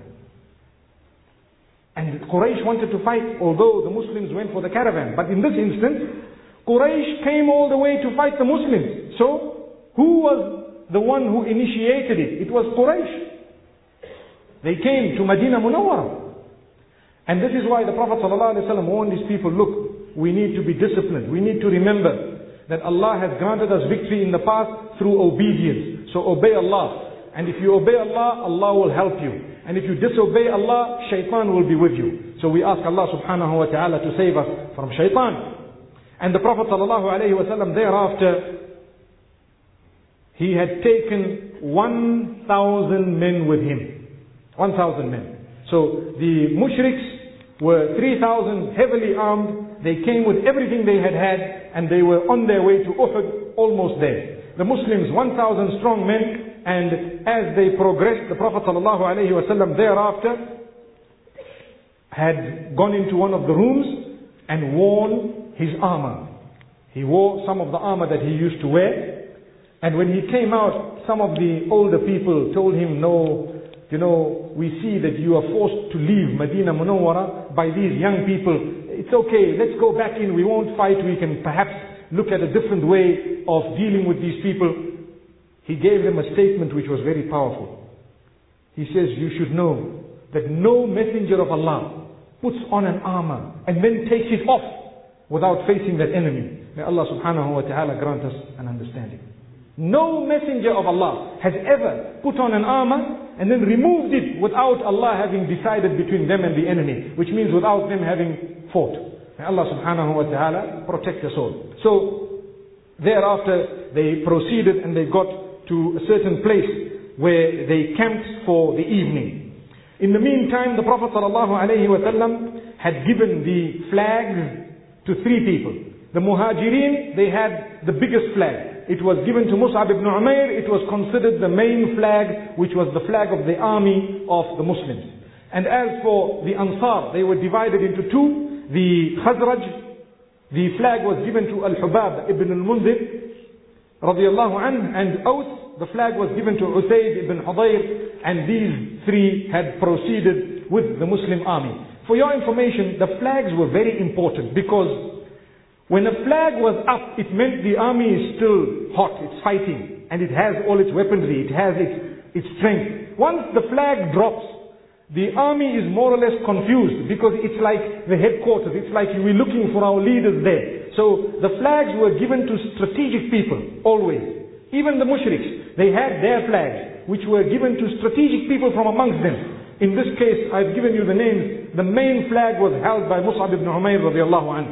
And Quraysh wanted to fight, although the Muslims went for the caravan. But in this instance, Quraysh came all the way to fight the Muslims. So, who was the one who initiated it? It was Quraysh. They came to Medina Munawwara. And this is why the Prophet ﷺ warned his people, look, we need to be disciplined. We need to remember that Allah has granted us victory in the past through obedience. So obey Allah. And if you obey Allah, Allah will help you. And if you disobey Allah, shaitan will be with you. So we ask Allah subhanahu wa ta'ala to save us from shaitan. And the Prophet sallallahu alayhi wa sallam thereafter, he had taken 1,000 men with him. 1,000 men. So the mushriks were 3,000 heavily armed. They came with everything they had, and they were on their way to Uhud, almost there. The Muslims, 1,000 strong men. And as they progressed, the Prophet ﷺ thereafter had gone into one of the rooms and worn his armor. He wore some of the armor that he used to wear. And when he came out, some of the older people told him, no, we see that you are forced to leave Medina Munawwara by these young people. It's okay, let's go back in, we won't fight, we can perhaps look at a different way of dealing with these people. He gave them a statement which was very powerful. He says, you should know that no messenger of Allah puts on an armor and then takes it off without facing that enemy. May Allah subhanahu wa ta'ala grant us an understanding. No messenger of Allah has ever put on an armor and then removed it without Allah having decided between them and the enemy, which means without them having fought. May Allah subhanahu wa ta'ala protect us all. So thereafter they proceeded and they got to a certain place where they camped for the evening. In the meantime, the Prophet ﷺ had given the flags to 3 people. The Muhajirin, they had the biggest flag. It was given to Mus'ab ibn Umair. It was considered the main flag, which was the flag of the army of the Muslims. And as for the Ansar, they were divided into 2. The Khazraj, the flag was given to Al-Hubab ibn al-Mundhir radiyallahu anhu, and Aus, the flag was given to Usayd ibn Hudayr, and these 3 had proceeded with the Muslim army. For your information, the flags were very important, because when a flag was up, it meant the army is still hot, it's fighting, and it has all its weaponry, it has its strength. Once the flag drops, the army is more or less confused, because it's like the headquarters, it's like we're looking for our leaders there. So the flags were given to strategic people, always. Even the mushriks, they had their flags, which were given to strategic people from amongst them. In this case, I've given you the names. The main flag was held by Mus'ab ibn Umair radiallahu anhu.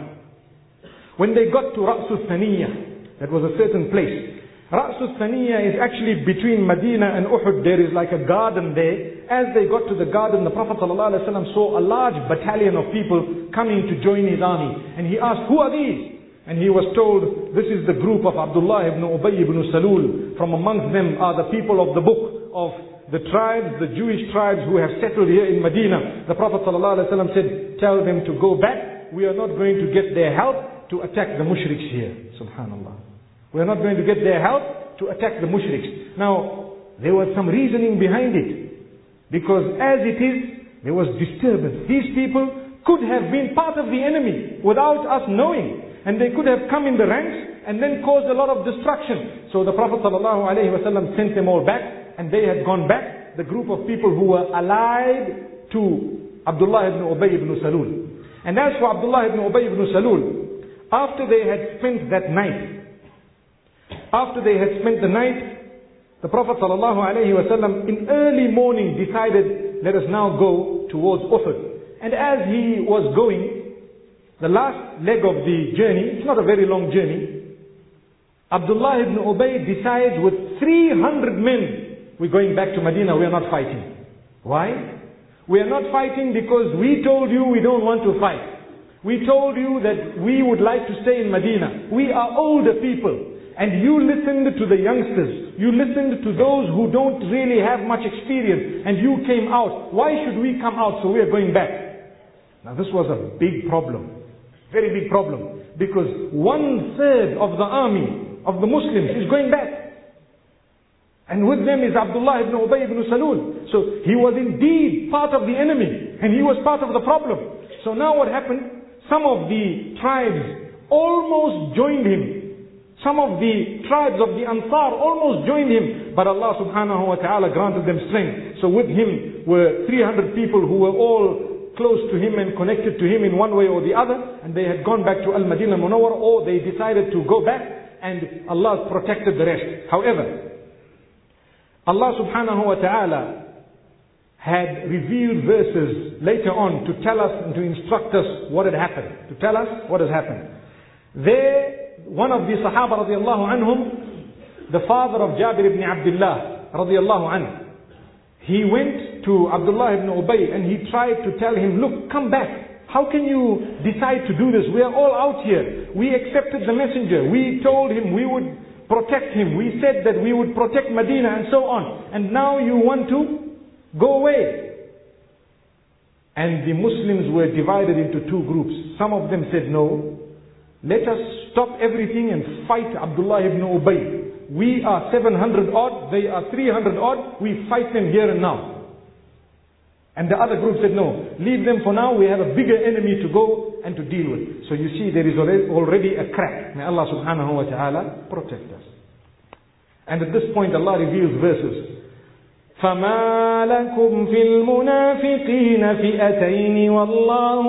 When they got to Ra'sul Thaniyah, that was a certain place. Ra'sul Thaniyah is actually between Medina and Uhud. There is like a garden there. As they got to the garden, the Prophet ﷺ saw a large battalion of people coming to join his army. And he asked, who are these? And he was told, this is the group of Abdullah ibn Ubay ibn Salul. From amongst them are the people of the book of the tribes, the Jewish tribes who have settled here in Medina. The Prophet ﷺ said, tell them to go back. We are not going to get their help to attack the mushriks here. Subhanallah. We are not going to get their help to attack the mushriks. Now, there was some reasoning behind it. Because as it is, there was disturbance. These people could have been part of the enemy without us knowing. And they could have come in the ranks and then caused a lot of destruction. So the Prophet ﷺ sent them all back, and they had gone back, the group of people who were allied to Abdullah ibn Ubay ibn Salul. And as for Abdullah ibn Ubay ibn Salul, after they had spent that night, the Prophet ﷺ in early morning decided, let us now go towards Uhud. And as he was going, the last leg of the journey, it's not a very long journey, Abdullah ibn Ubay decides with 300 men, we're going back to Medina, we are not fighting. Why? We are not fighting because we told you we don't want to fight. We told you that we would like to stay in Medina. We are older people. And you listened to the youngsters. You listened to those who don't really have much experience. And you came out. Why should we come out? So we are going back. Now this was a big problem. Very big problem. Because 1/3 of the army of the Muslims is going back. And with them is Abdullah ibn Ubay ibn Salul. So he was indeed part of the enemy. And he was part of the problem. So now what happened? Some of the tribes almost joined him. Some of the tribes of the Ansar almost joined him. But Allah subhanahu wa ta'ala granted them strength. So with him were 300 people who were all close to him and connected to him in one way or the other. And they had gone back to Al-Madinah Munawwar, or they decided to go back. And Allah protected the rest. However, Allah subhanahu wa ta'ala had revealed verses later on to tell us and to instruct us what had happened. To tell us what has happened. There, one of the Sahaba radiallahu anhum, the father of Jabir ibn Abdullah radiallahu anhu, he went to Abdullah ibn Ubay and he tried to tell him, look, come back. How can you decide to do this? We are all out here. We accepted the messenger. We told him we would protect him. We said that we would protect Medina and so on. And now you want to go away. And the Muslims were divided into two groups. Some of them said, no, let us stop everything and fight Abdullah ibn Ubay. We are 700 odd, they are 300 odd, we fight them here and now. And the other group said, no, leave them for now, we have a bigger enemy to go and to deal with. So you see, there is already a crack. May Allah subhanahu wa ta'ala protect us. And at this point Allah reveals verses. فَمَا لَكُمْ فِي الْمُنَافِقِينَ فِئَتَيْنِ وَاللَّهُ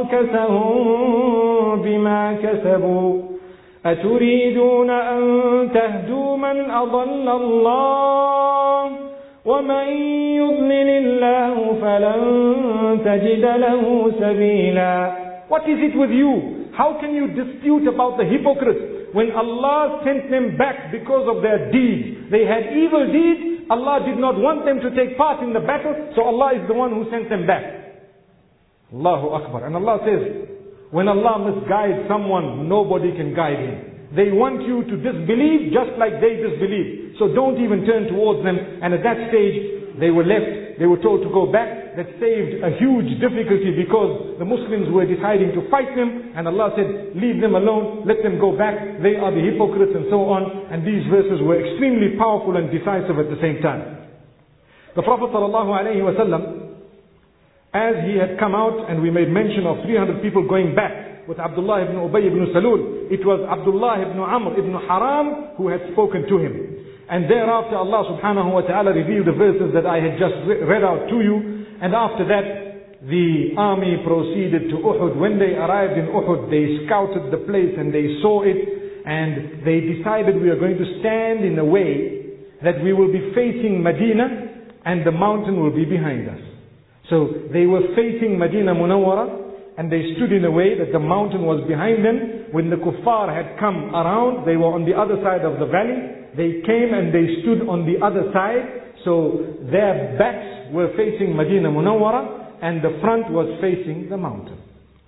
أَرْكَسَهُم بِمَا كَسَبُوا أَتُرِيدُونَ أَن تَهْدُوا مَنْ أَضَلَّ اللَّهُ وَمَنْ يُضْلِلِ اللَّهُ فَلَنْ تَجِدَ لَهُ سَبِيلًا. What is it with you? How can you dispute about the hypocrites when Allah sent them back because of their deeds? They had evil deeds. Allah did not want them to take part in the battle, so Allah is the one who sent them back. Allahu Akbar. And Allah says, when Allah misguides someone, nobody can guide him. They want you to disbelieve just like they disbelieve. So don't even turn towards them. And at that stage, they were left. They were told to go back. That saved a huge difficulty because the Muslims were deciding to fight them. And Allah said, leave them alone. Let them go back. They are the hypocrites and so on. And these verses were extremely powerful and decisive at the same time. The Prophet ﷺ, as he had come out, and we made mention of 300 people going back with Abdullah ibn Ubay ibn Salul, it was Abdullah ibn Amr ibn Haram who had spoken to him. And thereafter Allah subhanahu wa ta'ala revealed the verses that I had just read out to you. And after that, the army proceeded to Uhud. When they arrived in Uhud, they scouted the place and they saw it. And they decided we are going to stand in a way that we will be facing Medina and the mountain will be behind us. So they were facing Medina Munawwara, and they stood in a way that the mountain was behind them. When the kuffar had come around, they were on the other side of the valley. They came and they stood on the other side. So their backs were facing Medina Munawwara and the front was facing the mountain.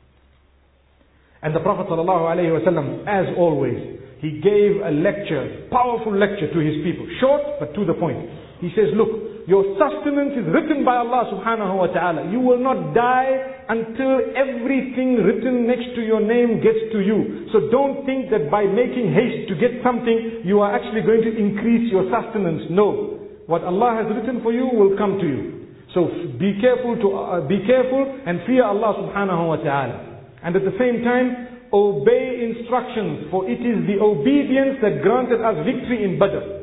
And the Prophet ﷺ, as always, he gave a lecture, powerful lecture to his people. Short but to the point. He says, look, your sustenance is written by Allah subhanahu wa ta'ala. You will not die until everything written next to your name gets to you. So don't think that by making haste to get something, you are actually going to increase your sustenance. No. What Allah has written for you will come to you. So be careful and fear Allah subhanahu wa ta'ala. And at the same time, obey instructions, for it is the obedience that granted us victory in Badr.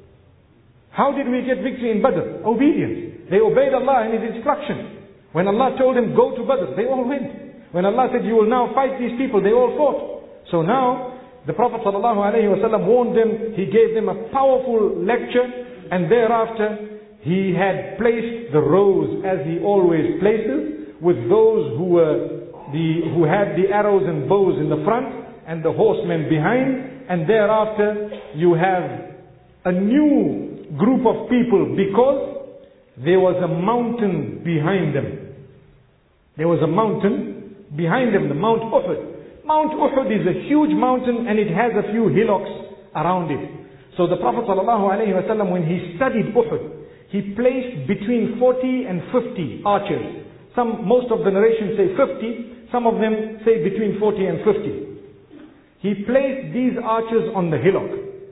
How did we get victory in Badr? Obedience. They obeyed Allah and His instruction. When Allah told them, go to Badr, they all went. When Allah said, you will now fight these people, they all fought. So now, the Prophet ﷺ warned them, he gave them a powerful lecture, and thereafter he had placed the rows as he always places, with those who had the arrows and bows in the front and the horsemen behind, and thereafter you have a new group of people because there was a mountain behind them. There was a mountain behind them, the Mount Uhud. Mount Uhud is a huge mountain and it has a few hillocks around it. So the Prophet ﷺ, when he studied Uhud, he placed between 40 and 50 archers. Most of the narrations say 50, some of them say between 40 and 50. He placed these archers on the hillock.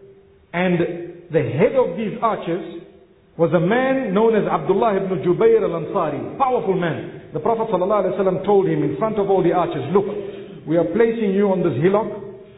And the head of these archers was a man known as Abdullah ibn Jubayr al-Ansari, powerful man. The Prophet ﷺ told him in front of all the archers, look, we are placing you on this hillock.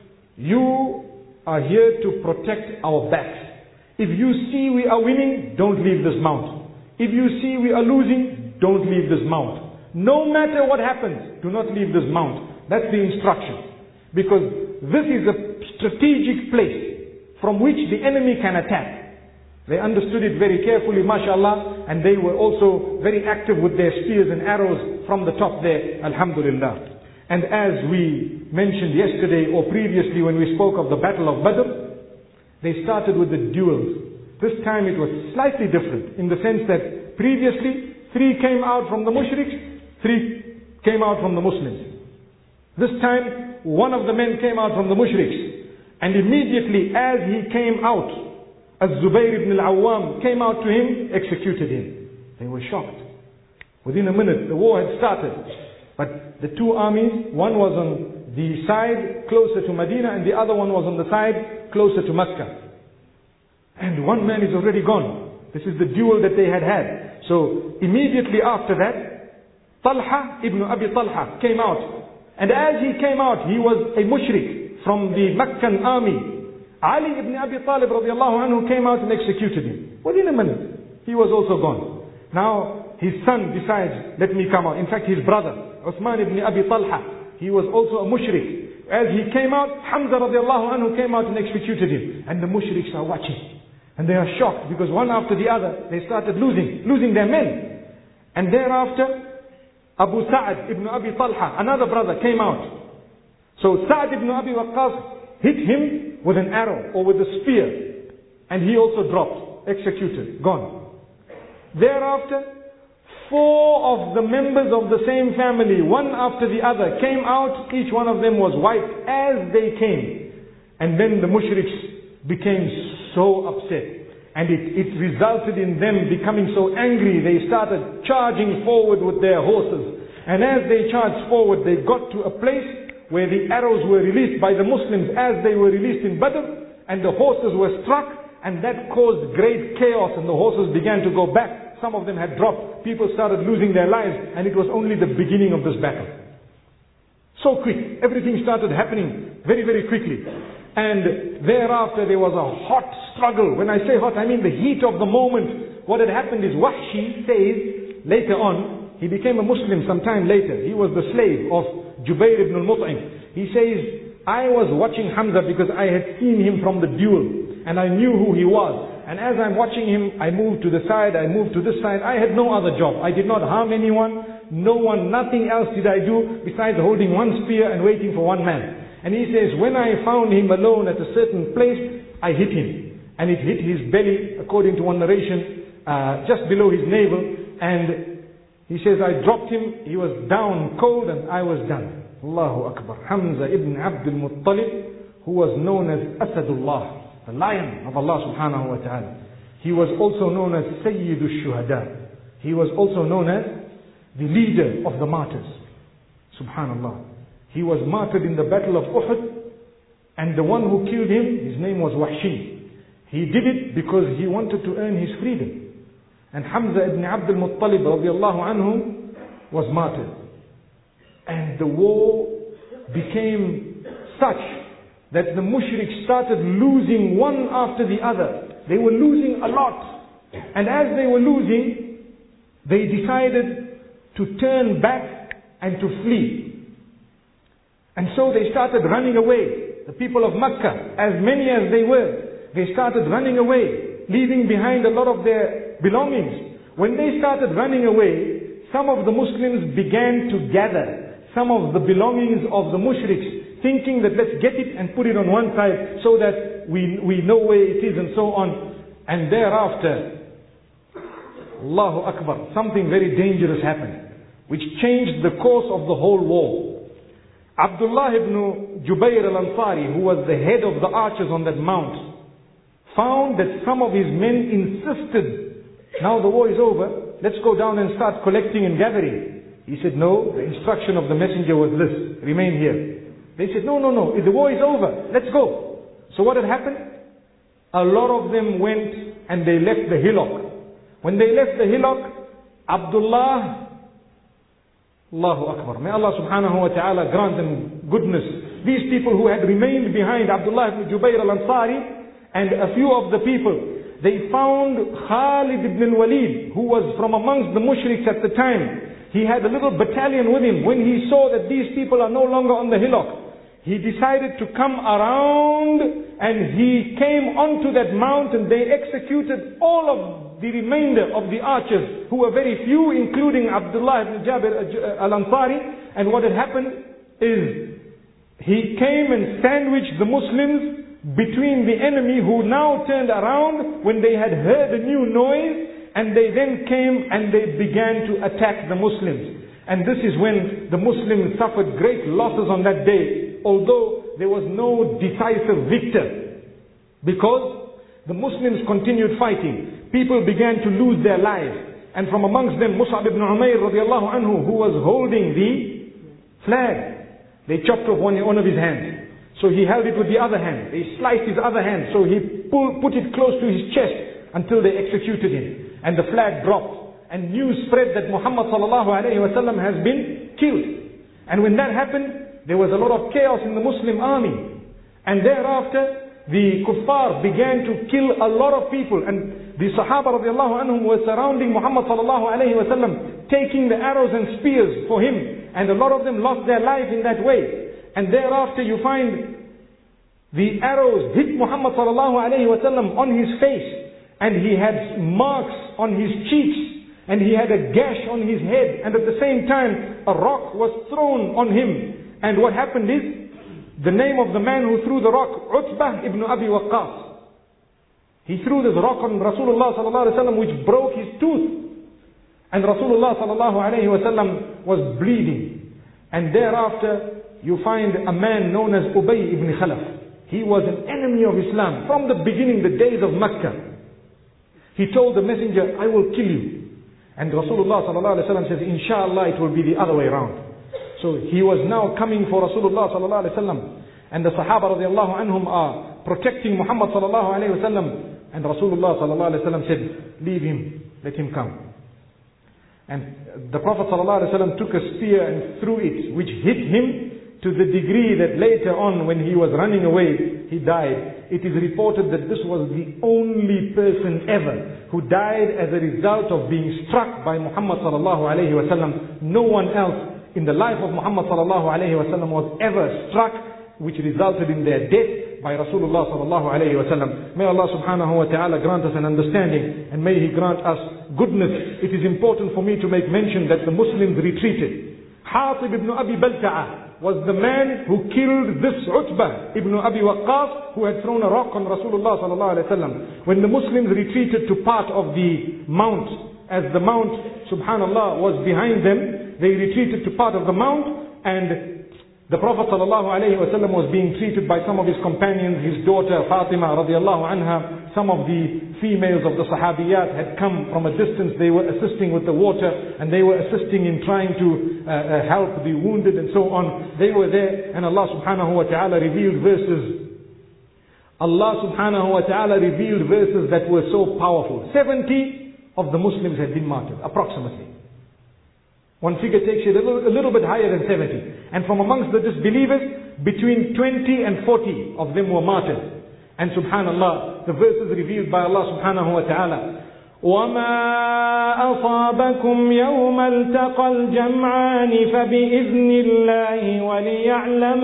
You are here to protect our backs. If you see we are winning, don't leave this mount. If you see we are losing, don't leave this mount. No matter what happens, do not leave this mount. That's the instruction. Because this is a strategic place from which the enemy can attack. They understood it very carefully, mashallah, and they were also very active with their spears and arrows from the top there, alhamdulillah. And as we mentioned yesterday or previously when we spoke of the Battle of Badr, they started with the duels. This time it was slightly different in the sense that previously 3 came out from the mushriks, 3 came out from the Muslims. This time one of the men came out from the mushriks, and immediately as he came out, Az-Zubayr ibn al-Awwam came out to him, executed him. They were shocked. Within a minute the war had started. But the two armies, one was on the side closer to Medina and the other one was on the side closer to Mecca. And one man is already gone. This is the duel that they had had. So immediately after that, Talha ibn Abi Talha came out. And as he came out, he was a mushrik from the Meccan army. Ali ibn Abi Talib radiallahu anhu came out and executed him. Within a minute, he was also gone. Now his son decides, let me come out. In fact, his brother, Uthman ibn Abi Talha, he was also a mushrik. As he came out, Hamza radiallahu anhu came out and executed him. And the mushriks are watching. And they are shocked because one after the other, they started losing their men. And thereafter, Abu Sa'd ibn Abi Talha, another brother, came out. So Sa'd ibn Abi Waqqas hit him with an arrow or with a spear. And he also dropped, executed, gone. Thereafter, 4 of the members of the same family, one after the other, came out. Each one of them was wiped as they came. And then the mushriks became so upset. And it resulted in them becoming so angry. They started charging forward with their horses. And as they charged forward, they got to a place where the arrows were released by the Muslims as they were released in Badr. And the horses were struck. And that caused great chaos. And the horses began to go back. Some of them had dropped. People started losing their lives. And it was only the beginning of this battle. So quick. Everything started happening very, very quickly. And thereafter there was a hot struggle. When I say hot, I mean the heat of the moment. What had happened is Wahshi says, later on, he became a Muslim sometime later. He was the slave of Jubayr ibn al-Mut'im. He says, I was watching Hamza because I had seen him from the duel. And I knew who he was. And as I'm watching him, I moved to the side, I moved to this side. I had no other job. I did not harm anyone. No one, nothing else did I do besides holding one spear and waiting for one man. And he says, when I found him alone at a certain place, I hit him. And it hit his belly, according to one narration, just below his navel. And he says, I dropped him. He was down cold and I was done. Allahu Akbar. Hamza ibn Abdul Muttalib, who was known as Asadullah, the lion of Allah subhanahu wa ta'ala. He was also known as Sayyidul Shuhada. He was also known as the leader of the martyrs. Subhanallah. He was martyred in the battle of Uhud, and the one who killed him, his name was Wahshi. He did it because he wanted to earn his freedom. And Hamza ibn Abdul Muttalib radiallahu anhu was martyred. And the war became such that the mushriks started losing one after the other. They were losing a lot. And as they were losing, they decided to turn back and to flee. And so they started running away. The people of Makkah, as many as they were, they started running away, leaving behind a lot of their belongings. When they started running away, some of the Muslims began to gather some of the belongings of the mushriks, thinking that let's get it and put it on one side so that we know where it is and so on. And thereafter, Allahu Akbar, something very dangerous happened, which changed the course of the whole war. Abdullah ibn Jubayr al-Ansari, who was the head of the archers on that mount, found that some of his men insisted, now the war is over, let's go down and start collecting and gathering. He said, no, the instruction of the messenger was this, remain here. They said, no, the war is over, let's go. So what had happened? A lot of them went and they left the hillock. When they left the hillock, Abdullah, Allahu Akbar, may Allah subhanahu wa ta'ala grant them goodness. These people who had remained behind, Abdullah ibn Jubayr al-Ansari and a few of the people, they found Khalid ibn al-Walid, who was from amongst the mushriks at the time. He had a little battalion with him. When he saw that these people are no longer on the hillock, he decided to come around and he came onto that mount and they executed all of the remainder of the archers, who were very few, including Abdullah ibn Jabir al-Ansari. And what had happened is he came and sandwiched the Muslims between the enemy, who now turned around when they had heard a new noise, and they then came and they began to attack the Muslims. And this is when the Muslims suffered great losses on that day, although there was no decisive victor. Because the Muslims continued fighting, people began to lose their lives. And from amongst them, Mus'ab ibn Umayr radiallahu anhu, who was holding the flag, they chopped off one of his hands. So he held it with the other hand. They sliced his other hand, so he put it close to his chest until they executed him. And the flag dropped. And news spread that Muhammad sallallahu alayhi wa sallam has been killed. And when that happened, there was a lot of chaos in the Muslim army. And thereafter, the kuffar began to kill a lot of people. And the Sahaba radiallahu anhum were surrounding Muhammad sallallahu alayhi wa sallam, taking the arrows and spears for him. And a lot of them lost their life in that way. And thereafter you find the arrows hit Muhammad sallallahu alayhi wa sallam on his face. And he had marks on his cheeks. And he had a gash on his head. And at the same time, a rock was thrown on him. And what happened is, the name of the man who threw the rock, Utbah ibn Abi Waqqas. He threw this rock on Rasulullah sallallahu alaihi wasallam, which broke his tooth. And Rasulullah sallallahu alaihi wasallam was bleeding. And thereafter, you find a man known as Ubay ibn Khalaf. He was an enemy of Islam from the beginning, the days of Makkah. He told the messenger, I will kill you. And Rasulullah sallallahu alaihi wasallam says, Inshallah, it will be the other way around. So he was now coming for Rasulullah sallallahu alaihi wasallam. And the Sahaba radiallahu anhum are protecting Muhammad sallallahu alaihi wasallam. And Rasulullah sallallahu alaihi wasallam said, leave him, let him come. And the Prophet sallallahu alaihi wasallam took a spear and threw it, which hit him to the degree that later on, when he was running away, he died. It is reported that this was the only person ever who died as a result of being struck by Muhammad sallallahu alaihi wasallam. No one else in the life of Muhammad sallallahu alaihi wasallam was ever struck, which resulted in their death by Rasulullah sallallahu alaihi wasallam. May Allah subhanahu wa ta'ala grant us an understanding, and may He grant us goodness. It is important for me to make mention that the Muslims retreated. Hatib ibn Abi Balta'a was the man who killed this Utbah ibn Abi Waqqas, who had thrown a rock on Rasulullah sallallahu alaihi wasallam. When the Muslims retreated to part of the mount, as the mount, subhanallah, was behind them, they retreated to part of the mount, and the Prophet sallallahu alaihi wasallam was being treated by some of his companions. His daughter Fatima radiallahu anha, some of the females of the Sahabiyat had come from a distance. They were assisting with the water, and they were assisting in trying to help the wounded and so on. They were there, and Allah subhanahu wa ta'ala revealed verses. Allah subhanahu wa ta'ala revealed verses that were so powerful. 70 of the Muslims had been martyred, approximately. One figure takes it a little bit higher than 70. And from amongst the disbelievers, between 20 and 40 of them were martyred. And subhanallah, the verses revealed by Allah subhanahu wa ta'ala. وَمَا أَصَابَكُمْ يَوْمَ الْتَقَى الْجَمْعَانِ فَبِإِذْنِ اللَّهِ وَلِيَعْلَمَ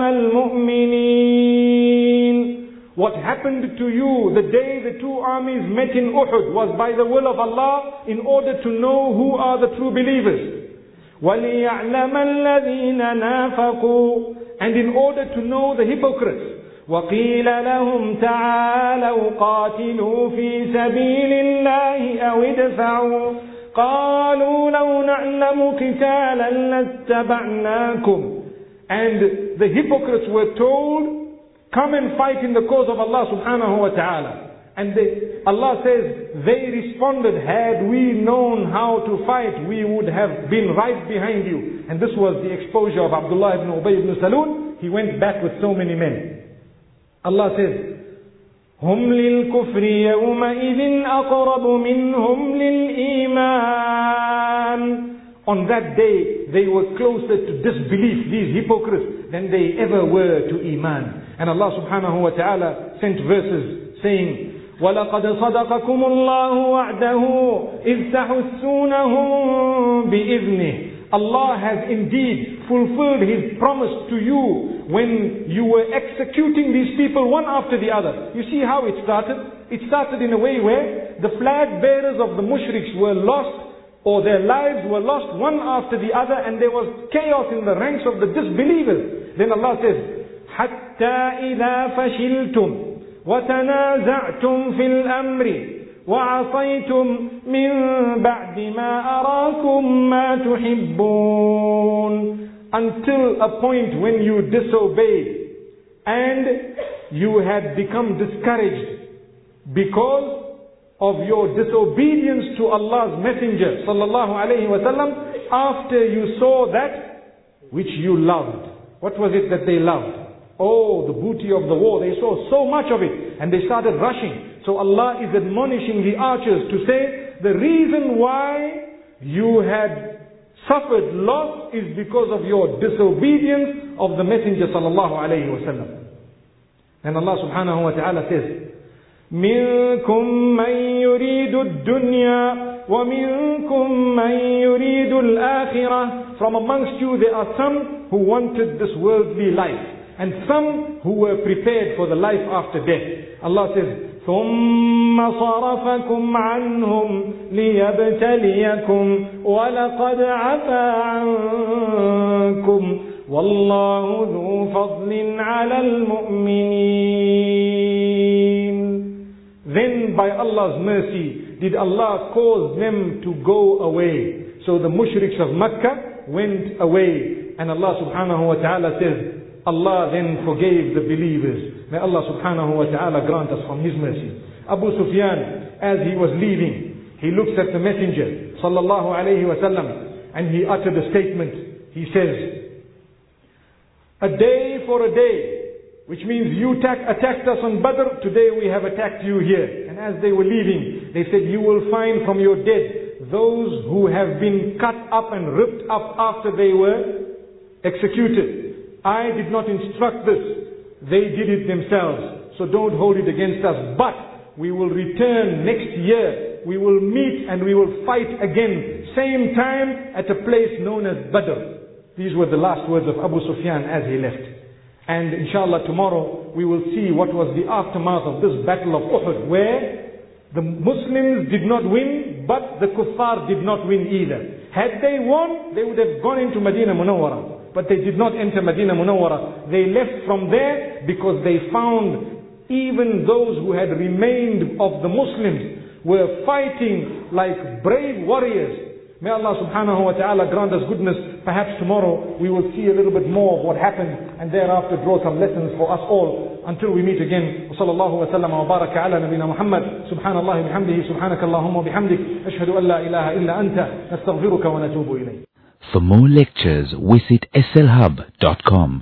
الْمُؤْمِنِينَ. What happened to you the day the two armies met in Uhud was by the will of Allah in order to know who are the true believers. وَلِيَعْلَمَ الَّذِينَ نَافَقُوا, and in order to know the hypocrites. وَقِيلَ لَهُمْ تَعَالَوْا قَاتِلُوا فِي سَبِيلِ اللَّهِ أَوْ ادْفَعُوا قَالُوا لَوْ نَعْلَمُ قِتَالًا لَاتَّبَعْنَاكُمْ. And the hypocrites were told, come and fight in the cause of Allah subhanahu wa ta'ala. And Allah says, they responded, had we known how to fight, we would have been right behind you. And this was the exposure of Abdullah ibn Ubay ibn Salul. He went back with so many men. Allah says, هُمْ لِلْكُفْرِ يَوْمَئِذٍ أَقْرَبُ مِنْهُمْ لِلْإِيمَانِ. On that day, they were closer to disbelief, these hypocrites, than they ever were to Iman. And Allah subhanahu wa ta'ala sent verses saying, وَلَقَدْ صَدَقَكُمُ اللَّهُ وَعْدَهُ إِذْ تَحُسُّونَهُمْ بِإِذْنِهِ. Allah has indeed fulfilled His promise to you when you were executing these people one after the other. You see how it started? It started in a way where the flag bearers of the mushriks were lost, or their lives were lost one after the other, and there was chaos in the ranks of the disbelievers. Then Allah says, حَتَّى إِذَا فَشِلْتُمْ وَتَنَازَعْتُمْ فِي الْأَمْرِ وَعَصَيْتُمْ مِنْ بَعْدِ مَا أَرَاكُمْ مَا تُحِبُّونَ. Until a point when you disobeyed and you had become discouraged because of your disobedience to Allah's Messenger sallallahu alayhi wa sallam, after you saw that which you loved. What was it that they loved? Oh, the booty of the war. They saw so much of it and they started rushing. So Allah is admonishing the archers to say, the reason why you had suffered loss is because of your disobedience of the Messenger sallallahu alayhi wa sallam. And Allah subhanahu wa ta'ala says, مِنْكُمْ مَنْ يُرِيدُ الدُّنْيَا وَمِنْكُمْ مَنْ يُرِيدُ الْآخِرَةِ. From amongst you there are some who wanted this worldly life, and some who were prepared for the life after death. Allah says, ثُمَّ صَرَفَكُمْ عَنْهُمْ لِيَبْتَلِيَكُمْ وَلَقَدْ عَفَا عَنْكُمْ وَاللَّهُ ذُو فَضْلٍ عَلَى الْمُؤْمِنِينَ. Then by Allah's mercy did Allah cause them to go away. So the mushriks of Makkah went away. And Allah subhanahu wa ta'ala says, Allah then forgave the believers. May Allah subhanahu wa ta'ala grant us from His mercy. Abu Sufyan, as he was leaving, he looks at the Messenger sallallahu alayhi wa sallam and he uttered a statement. He says, a day for a day, which means you attacked us on Badr, today we have attacked you here. And as they were leaving, they said, you will find from your dead those who have been cut up and ripped up after they were executed. I did not instruct this. They did it themselves. So don't hold it against us. But we will return next year. We will meet and we will fight again. Same time at a place known as Badr. These were the last words of Abu Sufyan as he left. And inshallah tomorrow we will see what was the aftermath of this battle of Uhud, where the Muslims did not win, but the kuffar did not win either. Had they won, they would have gone into Medina Munawwara. But they did not enter Medina Munawwara. They left from there because they found even those who had remained of the Muslims were fighting like brave warriors. May Allah subhanahu wa ta'ala grant us goodness. Perhaps tomorrow we will see a little bit more of what happened and thereafter draw some lessons for us all. Until we meet again. وصلى الله وسلم وبارك على نبينا محمد. سبحان الله بحمده سبحانك اللهم وبحمدك أشهد أن لا إله إلا أنت نستغفرك ونتوب إليك. For more lectures, visit slhub.com.